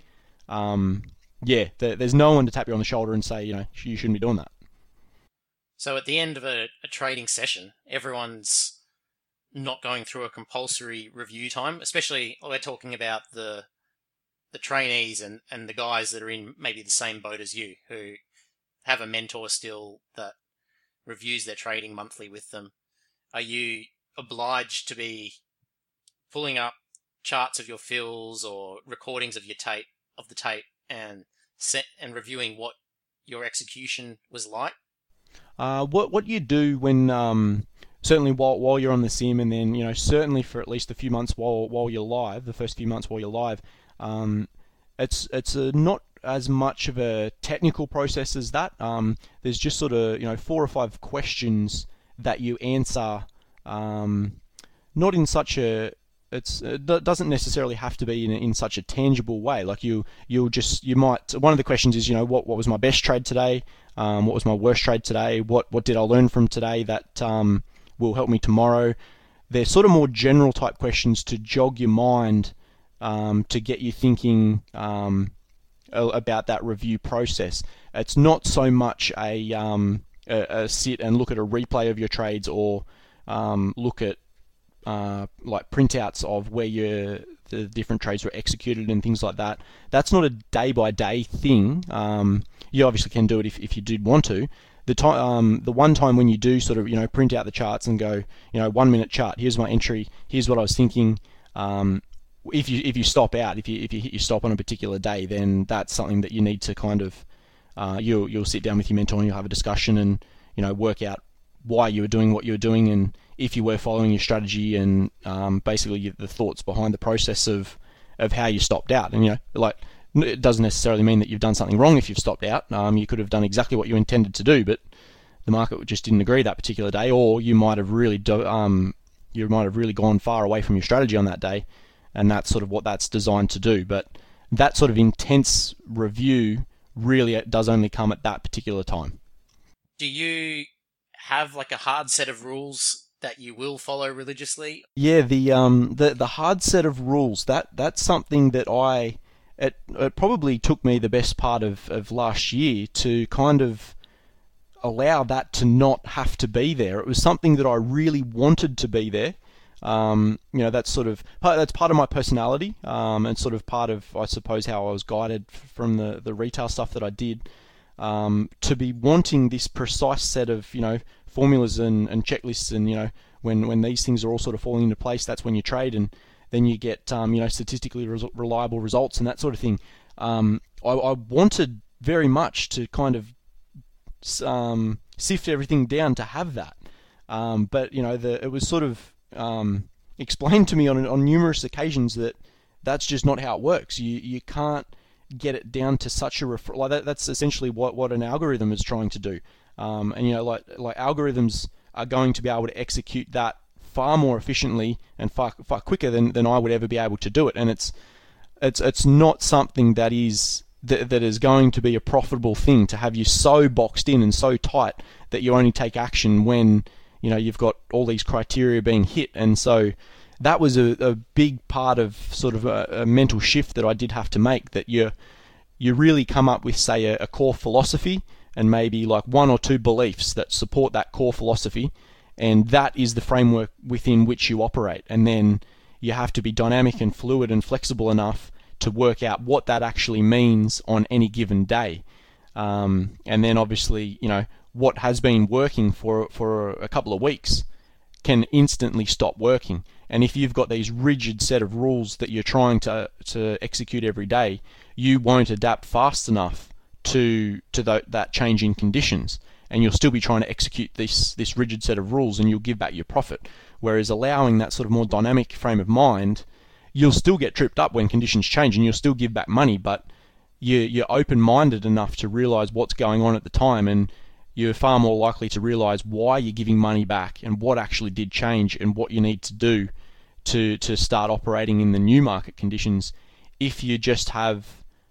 Um, yeah, there, there's no one to tap you on the shoulder and say you know you shouldn't be doing that. So at the end of a, a trading session, everyone's not going through a compulsory review time, especially we're talking about the the trainees and, and the guys that are in maybe the same boat as you, who have a mentor still that reviews their trading monthly with them. Are you obliged to be pulling up charts of your fills or recordings of your tape of the tape and set and reviewing what your execution was like? Uh, what what you do when um, certainly while while you're on the sim, and then you know certainly for at least a few months while while you're live, the first few months while you're live, um, it's it's a, not as much of a technical process as that. Um, there's just sort of you know four or five questions that you answer, um, not in such a it's it doesn't necessarily have to be in in such a tangible way. Like you you'll just you might one of the questions is you know what what was my best trade today. Um, what was my worst trade today? What what did I learn from today that um, will help me tomorrow? They're sort of more general type questions to jog your mind, um, to get you thinking um, about that review process. It's not so much a, um, a, a sit and look at a replay of your trades or um, look at uh, like printouts of where your the different trades were executed and things like that. That's not a day by day thing. Um, you obviously can do it if, if you did want to. The time, um, the one time when you do sort of you know print out the charts and go, you know, one minute chart. Here's my entry. Here's what I was thinking. Um, if you if you stop out, if you if you hit your stop on a particular day, then that's something that you need to kind of uh, you'll you'll sit down with your mentor and you'll have a discussion and you know work out why you were doing what you were doing and if you were following your strategy and um, basically the thoughts behind the process of of how you stopped out. And you know like it doesn't necessarily mean that you've done something wrong if you've stopped out. Um, you could have done exactly what you intended to do, but the market just didn't agree that particular day, or you might have really do, um, you might have really gone far away from your strategy on that day, and that's sort of what that's designed to do. But that sort of intense review really does only come at that particular time. Do you have like a hard set of rules that you will follow religiously? Yeah, the um the the hard set of rules, that that's something that I it it probably took me the best part of, of last year to kind of allow that to not have to be there. It was something that I really wanted to be there. Um, you know, that's sort of part, that's part of my personality, um, and sort of part of, I suppose, how I was guided from the, the retail stuff that I did, um, to be wanting this precise set of, you know, formulas and, and checklists, and, you know, when, when these things are all sort of falling into place, that's when you trade, and then you get, um, you know, statistically res- reliable results and that sort of thing. Um, I, I wanted very much to kind of um, sift everything down to have that, um, but, you know, the it was sort of Um, explained to me on on numerous occasions that that's just not how it works. You you can't get it down to such a ref- like that. That's essentially what, what an algorithm is trying to do. Um, and you know, like like algorithms are going to be able to execute that far more efficiently and far far quicker than, than I would ever be able to do it. And it's it's it's not something that is that, that is going to be a profitable thing, to have you so boxed in and so tight that you only take action when, you know, you've got all these criteria being hit. And so that was a, a big part of sort of a, a mental shift that I did have to make, that you you really come up with, say, a, a core philosophy and maybe like one or two beliefs that support that core philosophy, and that is the framework within which you operate. And then you have to be dynamic and fluid and flexible enough to work out what that actually means on any given day. Um, and then obviously, you know, what has been working for for a couple of weeks can instantly stop working. And if you've got these rigid set of rules that you're trying to to execute every day, you won't adapt fast enough to to the, that change in conditions, and you'll still be trying to execute this this rigid set of rules, and you'll give back your profit. Whereas allowing that sort of more dynamic frame of mind, you'll still get tripped up when conditions change, and you'll still give back money, but you you're open-minded enough to realize what's going on at the time, and you're far more likely to realize why you're giving money back and what actually did change and what you need to do to to start operating in the new market conditions, if you just have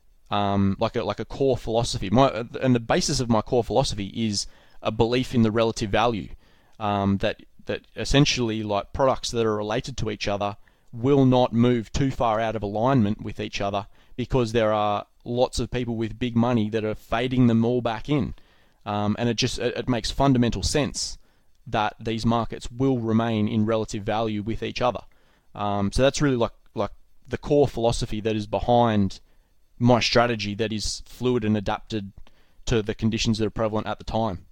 um, like a like a core philosophy. My and the basis of my core philosophy is a belief in the relative value, um, that that essentially, like, products that are related to each other will not move too far out of alignment with each other, because there are lots of people with big money that are fading them all back in. Um, and it just it, it makes fundamental sense that these markets will remain in relative value with each other. Um, so that's really like like the core philosophy that is behind my strategy, that is fluid and adapted to the conditions that are prevalent at the time.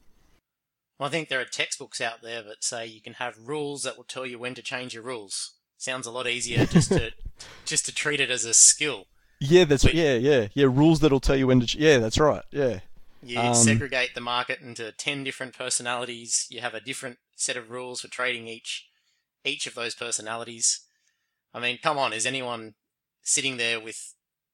Well, I think there are textbooks out there that say you can have rules that will tell you when to change your rules. Sounds a lot easier just to just to treat it as a skill. Yeah, that's but, yeah yeah yeah rules that'll tell you when to. Ch- yeah, that's right. Yeah. You Um, segregate the market into ten different personalities. You have a different set of rules for trading each each of those personalities. I mean, come on, is anyone sitting there with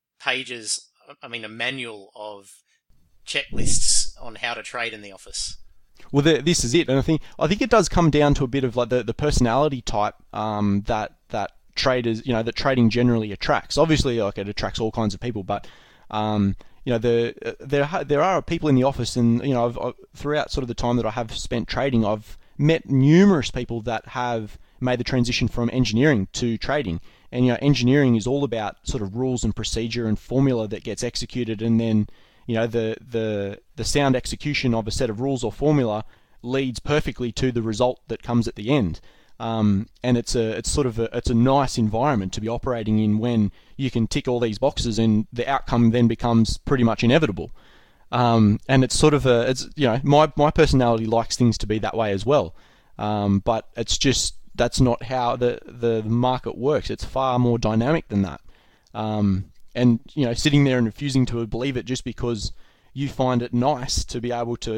pages, I mean, a manual of checklists on how to trade in the office? Well, the, this is it, and I think I think it does come down to a bit of like the, the personality type um, that that traders, you know, that trading generally attracts. Obviously, like, it attracts all kinds of people, but um, you know, the uh, there there are people in the office, and you know, I've, I've, throughout sort of the time that I have spent trading, I've met numerous people that have made the transition from engineering to trading. And you know, engineering is all about sort of rules and procedure and formula that gets executed, and then you know, the the the sound execution of a set of rules or formula leads perfectly to the result that comes at the end. Um, and it's a it's sort of a it's a nice environment to be operating in, when you can tick all these boxes and the outcome then becomes pretty much inevitable. Um, and it's sort of a it's you know my my personality likes things to be that way as well. Um, but it's just that's not how the the market works. It's far more dynamic than that. Um, and you know, sitting there and refusing to believe it just because you find it nice to be able to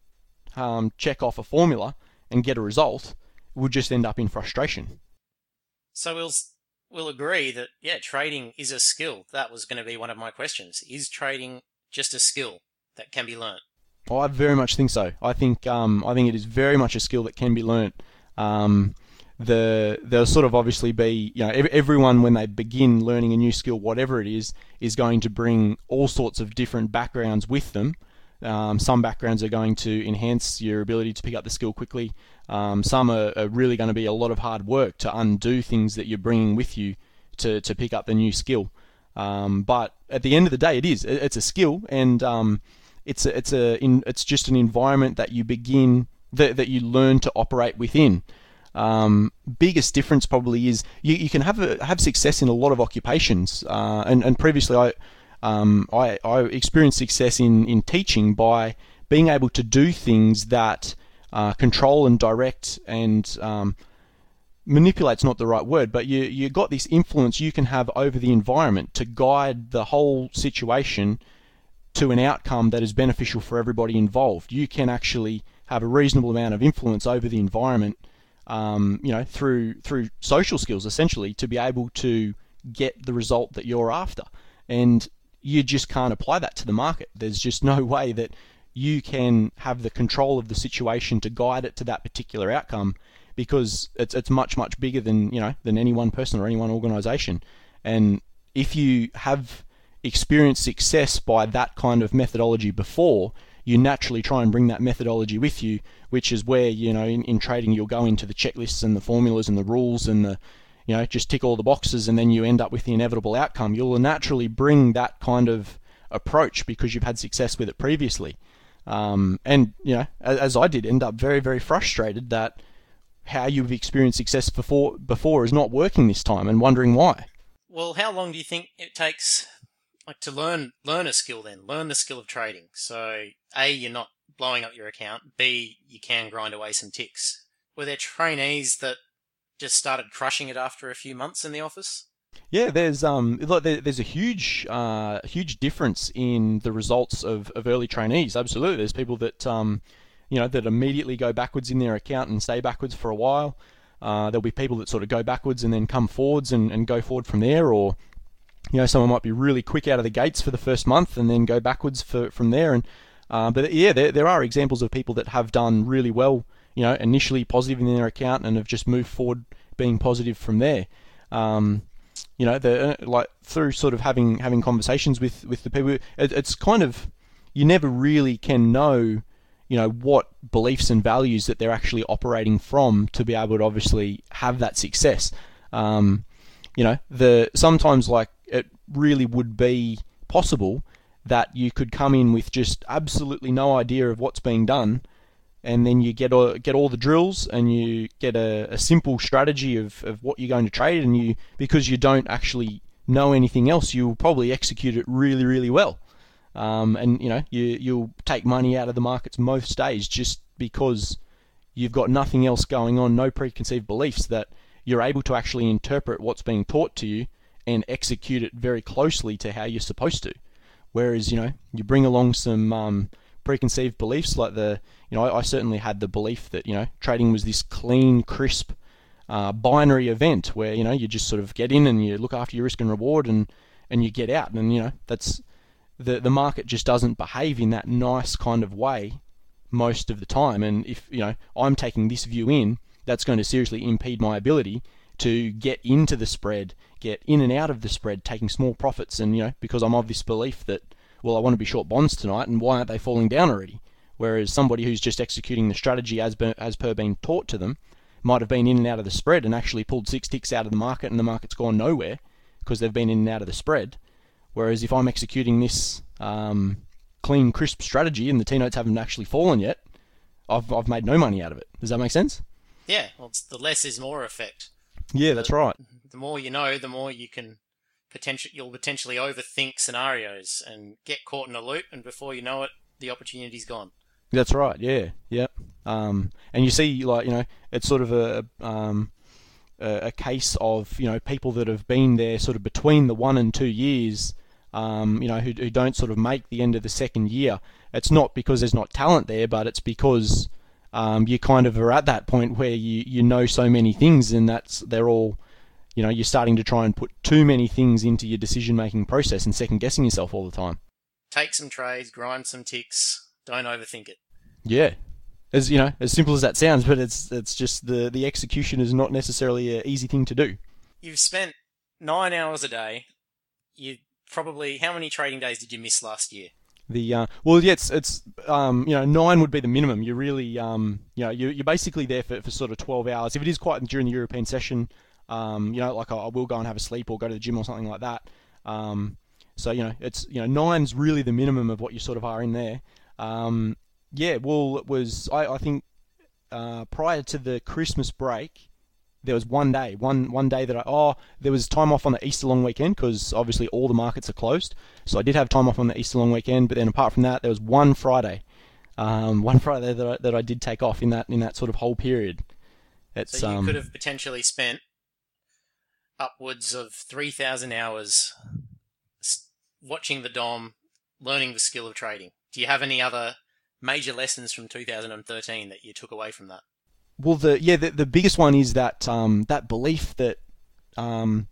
um, check off a formula and get a result would just end up in frustration. So we'll we'll agree that, yeah, trading is a skill. That was going to be one of my questions. Is trading just a skill that can be learnt? Oh, I very much think so. I think um, I think it is very much a skill that can be learnt. Um, the there'll sort of obviously be, you know, everyone when they begin learning a new skill, whatever it is, is going to bring all sorts of different backgrounds with them Um, some backgrounds are going to enhance your ability to pick up the skill quickly. Um, some are, are really going to be a lot of hard work to undo things that you're bringing with you to, to pick up the new skill. Um, but at the end of the day, it is it's a skill, and um, it's a, it's a in, it's just an environment that you begin that that you learn to operate within. Um, biggest difference probably is you, you can have a, have success in a lot of occupations, uh, and and previously I. Um, I, I experienced success in, in teaching by being able to do things that uh, control and direct and um, manipulate's not the right word, but you you got this influence you can have over the environment to guide the whole situation to an outcome that is beneficial for everybody involved. You can actually have a reasonable amount of influence over the environment, um, you know, through through social skills essentially, to be able to get the result that you're after. And you just can't apply that to the market. There's just no way that you can have the control of the situation to guide it to that particular outcome, because it's it's much much bigger than you know than any one person or any one organization. And if you have experienced success by that kind of methodology before, you naturally try and bring that methodology with you, which is where you know in, in trading you'll go into the checklists and the formulas and the rules and the you know, just tick all the boxes and then you end up with the inevitable outcome. You'll naturally bring that kind of approach because you've had success with it previously. Um, and, you know, as, as I did, end up very, very frustrated that how you've experienced success before before is not working this time and wondering why. Well, how long do you think it takes like to learn learn a skill then? Learn the skill of trading. So, A, you're not blowing up your account. B, you can grind away some ticks. Were there trainees that just started crushing it after a few months in the office? Yeah, there's um, look, there, there's a huge, uh, huge difference in the results of, of early trainees. Absolutely, there's people that um, you know, that immediately go backwards in their account and stay backwards for a while. Uh, there'll be people that sort of go backwards and then come forwards and, and go forward from there, or you know, someone might be really quick out of the gates for the first month and then go backwards for from there. And uh, but yeah, there there are examples of people that have done really well, you know, initially positive in their account and have just moved forward being positive from there. Um, you know, the like through sort of having having conversations with, with the people, it, it's kind of, you never really can know, you know, what beliefs and values that they're actually operating from to be able to obviously have that success. Um, you know, the sometimes like it really would be possible that you could come in with just absolutely no idea of what's being done, and then you get all, get all the drills and you get a, a simple strategy of, of what you're going to trade, and you, because you don't actually know anything else, you'll probably execute it really, really well. Um, and you know, you, you'll take money out of the markets most days just because you've got nothing else going on, no preconceived beliefs, that you're able to actually interpret what's being taught to you and execute it very closely to how you're supposed to. Whereas, you know, you bring along some um, preconceived beliefs, like the, you know, I, I certainly had the belief that, you know, trading was this clean, crisp, uh, binary event where, you know, you just sort of get in and you look after your risk and reward and, and you get out. And, you know, that's, the, the market just doesn't behave in that nice kind of way most of the time. And if, you know, I'm taking this view in, that's going to seriously impede my ability to get into the spread, get in and out of the spread, taking small profits. And, you know, because I'm of this belief that, well, I want to be short bonds tonight, and why aren't they falling down already? Whereas somebody who's just executing the strategy as per, as per being taught to them might have been in and out of the spread and actually pulled six ticks out of the market, and the market's gone nowhere because they've been in and out of the spread. Whereas if I'm executing this um, clean, crisp strategy and the T-notes haven't actually fallen yet, I've I've made no money out of it. Does that make sense? Yeah, well, it's the less is more effect. Yeah, that's right. The more you know, the more you can potential you'll potentially overthink scenarios and get caught in a loop, and before you know it, the opportunity's gone. That's right. Yeah, yeah. Um, and you see, like, you know, it's sort of a um, a, a case of, you know, people that have been there sort of between the one and two years. Um, you know, who, who don't sort of make the end of the second year. It's not because there's not talent there, but it's because um, you kind of are at that point where you, you know so many things, and that's they're all, you know, you're starting to try and put too many things into your decision-making process and second-guessing yourself all the time. Take some trades, grind some ticks, don't overthink it. Yeah. As you know, as simple as that sounds, but it's it's just the, the execution is not necessarily an easy thing to do. You've spent nine hours a day. You probably, how many trading days did you miss last year? The uh, well, yeah, it's it's um, you know nine would be the minimum. You're really um, you know you you're basically there for, for sort of twelve hours. If it is quite during the European session, um, you know, like I, I will go and have a sleep or go to the gym or something like that. Um, so you know it's you know nine's really the minimum of what you sort of are in there. Um, yeah, well, it was I I think uh, prior to the Christmas break, there was one day, one one day that I oh there was time off on the Easter long weekend because obviously all the markets are closed. So I did have time off on the Easter long weekend, but then apart from that, there was one Friday, um, one Friday that I, that I did take off in that in that sort of whole period. It's, so you um, could have potentially spent upwards of three thousand hours watching the Dom, learning the skill of trading. Do you have any other major lessons from two thousand thirteen that you took away from that? Well, the yeah, the, the biggest one is that um, that belief that um,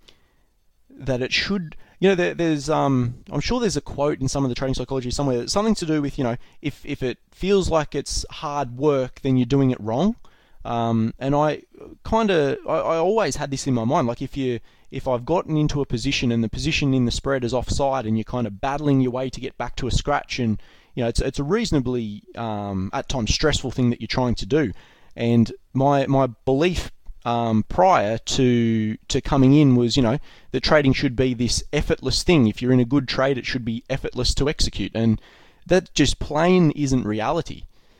that it should, you know, there, there's um, I'm sure there's a quote in some of the trading psychology somewhere that's something to do with, you know, if if it feels like it's hard work, then you're doing it wrong. Um, and I kind of I, I always had this in my mind, like if you if I've gotten into a position and the position in the spread is offside and you're kind of battling your way to get back to a scratch, and you know it's it's a reasonably um, at times stressful thing that you're trying to do. And my my belief um, prior to to coming in was, you know, that trading should be this effortless thing. If you're in a good trade, it should be effortless to execute, and that just plain isn't reality.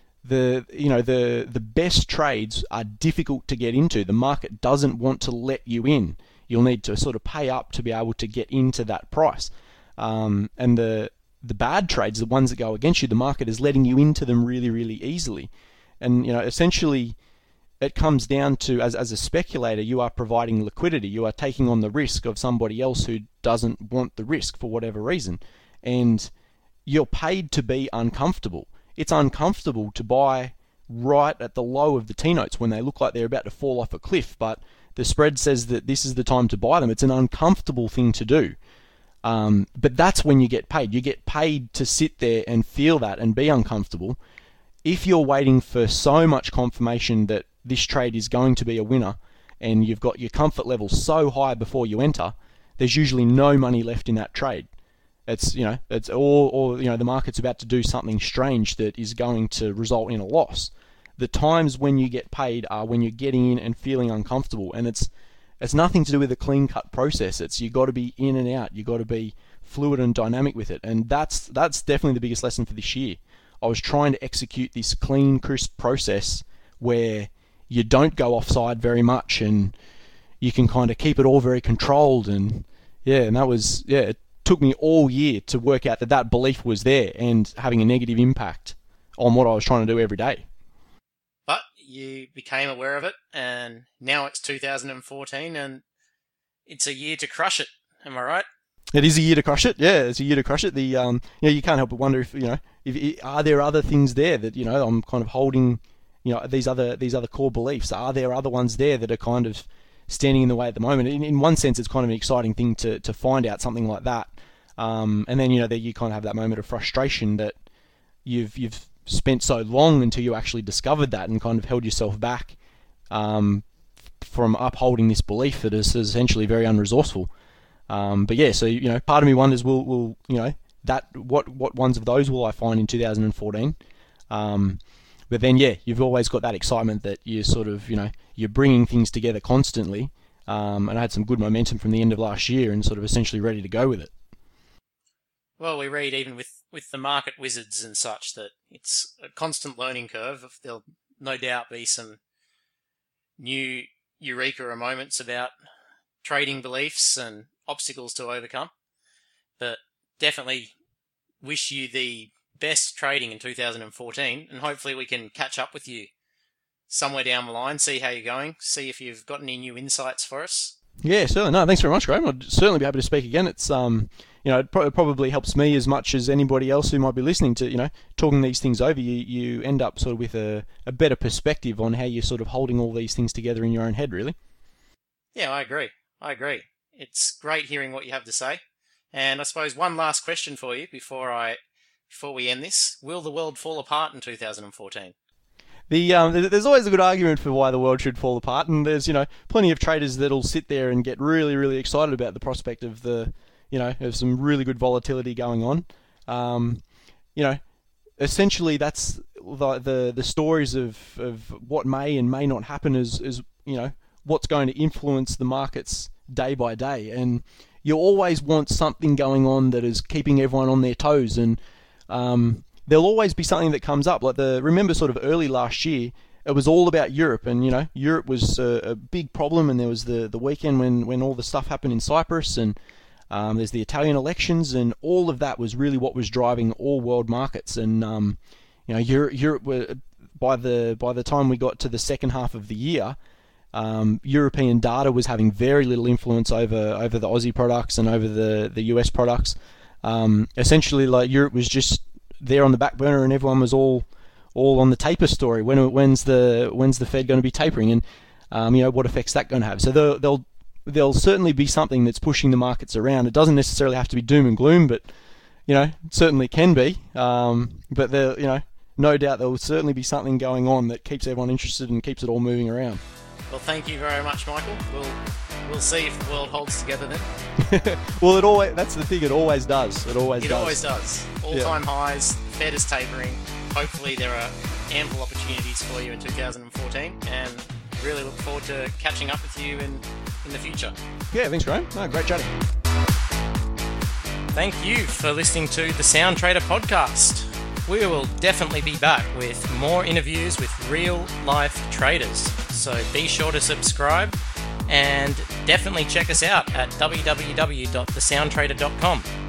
The you know the the best trades are difficult to get into. The market doesn't want to let you in. You'll need to sort of pay up to be able to get into that price. Um, and the the bad trades, the ones that go against you, the market is letting you into them really really easily. And you know, essentially, it comes down to, as as a speculator, you are providing liquidity. You are taking on the risk of somebody else who doesn't want the risk for whatever reason, and you're paid to be uncomfortable. It's uncomfortable to buy right at the low of the T-notes when they look like they're about to fall off a cliff, but the spread says that this is the time to buy them. It's an uncomfortable thing to do. Um, but that's when you get paid. You get paid to sit there and feel that and be uncomfortable. If you're waiting for so much confirmation that this trade is going to be a winner and you've got your comfort level so high before you enter, there's usually no money left in that trade. It's, you know, it's or, or you know, the market's about to do something strange that is going to result in a loss. The times when you get paid are when you're getting in and feeling uncomfortable, and it's it's nothing to do with a clean-cut process. It's you got to be in and out. You got to be fluid and dynamic with it, and that's that's definitely the biggest lesson for this year. I was trying to execute this clean, crisp process where you don't go offside very much and you can kind of keep it all very controlled. And yeah, and that was, yeah, it took me all year to work out that that belief was there and having a negative impact on what I was trying to do every day. But you became aware of it, and now it's two thousand fourteen and it's a year to crush it. Am I right? It is a year to crush it. Yeah, it's a year to crush it. The um, you know, you can't help but wonder if you know, if are there other things there that you know I'm kind of holding, you know, these other these other core beliefs. Are there other ones there that are kind of standing in the way at the moment? In, in one sense, it's kind of an exciting thing to to find out something like that. Um, and then you know, there you kind of have that moment of frustration that you've you've spent so long until you actually discovered that and kind of held yourself back um, from upholding this belief that is essentially very unresourceful. Um, but yeah, so you know, part of me wonders, will will you know that what what ones of those will I find in two thousand fourteen? Um, but then yeah, you've always got that excitement that you sort of you know you're bringing things together constantly, um, and I had some good momentum from the end of last year and sort of essentially ready to go with it. Well, we read even with with the market wizards and such that it's a constant learning curve. There'll no doubt be some new eureka moments about trading beliefs and obstacles to overcome, but definitely wish you the best trading in two thousand fourteen, and hopefully we can catch up with you somewhere down the line, see how you're going, see if you've got any new insights for us. Yeah, certainly. No, thanks very much, Graham. I'd certainly be happy to speak again. It's um, you know, it pro- probably helps me as much as anybody else who might be listening to, you know, talking these things over. You you end up sort of with a, a better perspective on how you're sort of holding all these things together in your own head, really. Yeah, I agree. I agree. It's great hearing what you have to say. And I suppose one last question for you before I before we end this: will the world fall apart in two thousand fourteen? The um, there's always a good argument for why the world should fall apart, and there's you know plenty of traders that'll sit there and get really really excited about the prospect of the you know of some really good volatility going on. Um, you know, essentially that's the the, the stories of, of what may and may not happen is, is, you know, what's going to influence the markets day by day. And you always want something going on that is keeping everyone on their toes. And um, there'll always be something that comes up. Like the remember sort of early last year, it was all about Europe, and you know, Europe was a, a big problem. And there was the, the weekend when, when all the stuff happened in Cyprus, and um, there's the Italian elections, and all of that was really what was driving all world markets. And um, you know, Europe, Europe were, by the by the time we got to the second half of the year, um, European data was having very little influence over over the Aussie products and over the, the U S products. Um, essentially, like Europe was just there on the back burner, and everyone was all all on the taper story. When when's the when's the Fed going to be tapering, and um, you know, what effects that going to have? So they'll, they'll there'll certainly be something that's pushing the markets around. It doesn't necessarily have to be doom and gloom, but you know, it certainly can be. Um, but there, you know, no doubt there will certainly be something going on that keeps everyone interested and keeps it all moving around. Well, thank you very much, Michael. We'll we'll see if the world holds together then. Well, it always that's the thing. It always does. It always it does. It always does. All-time yeah. highs. Fed is tapering. Hopefully, there are ample opportunities for you in two thousand fourteen, and really look forward to catching up with you in in the future. Yeah, thanks, Graham. No, great chatting. Thank you for listening to the Sound Trader podcast. We will definitely be back with more interviews with real-life traders. So be sure to subscribe and definitely check us out at w w w dot the sound trader dot com.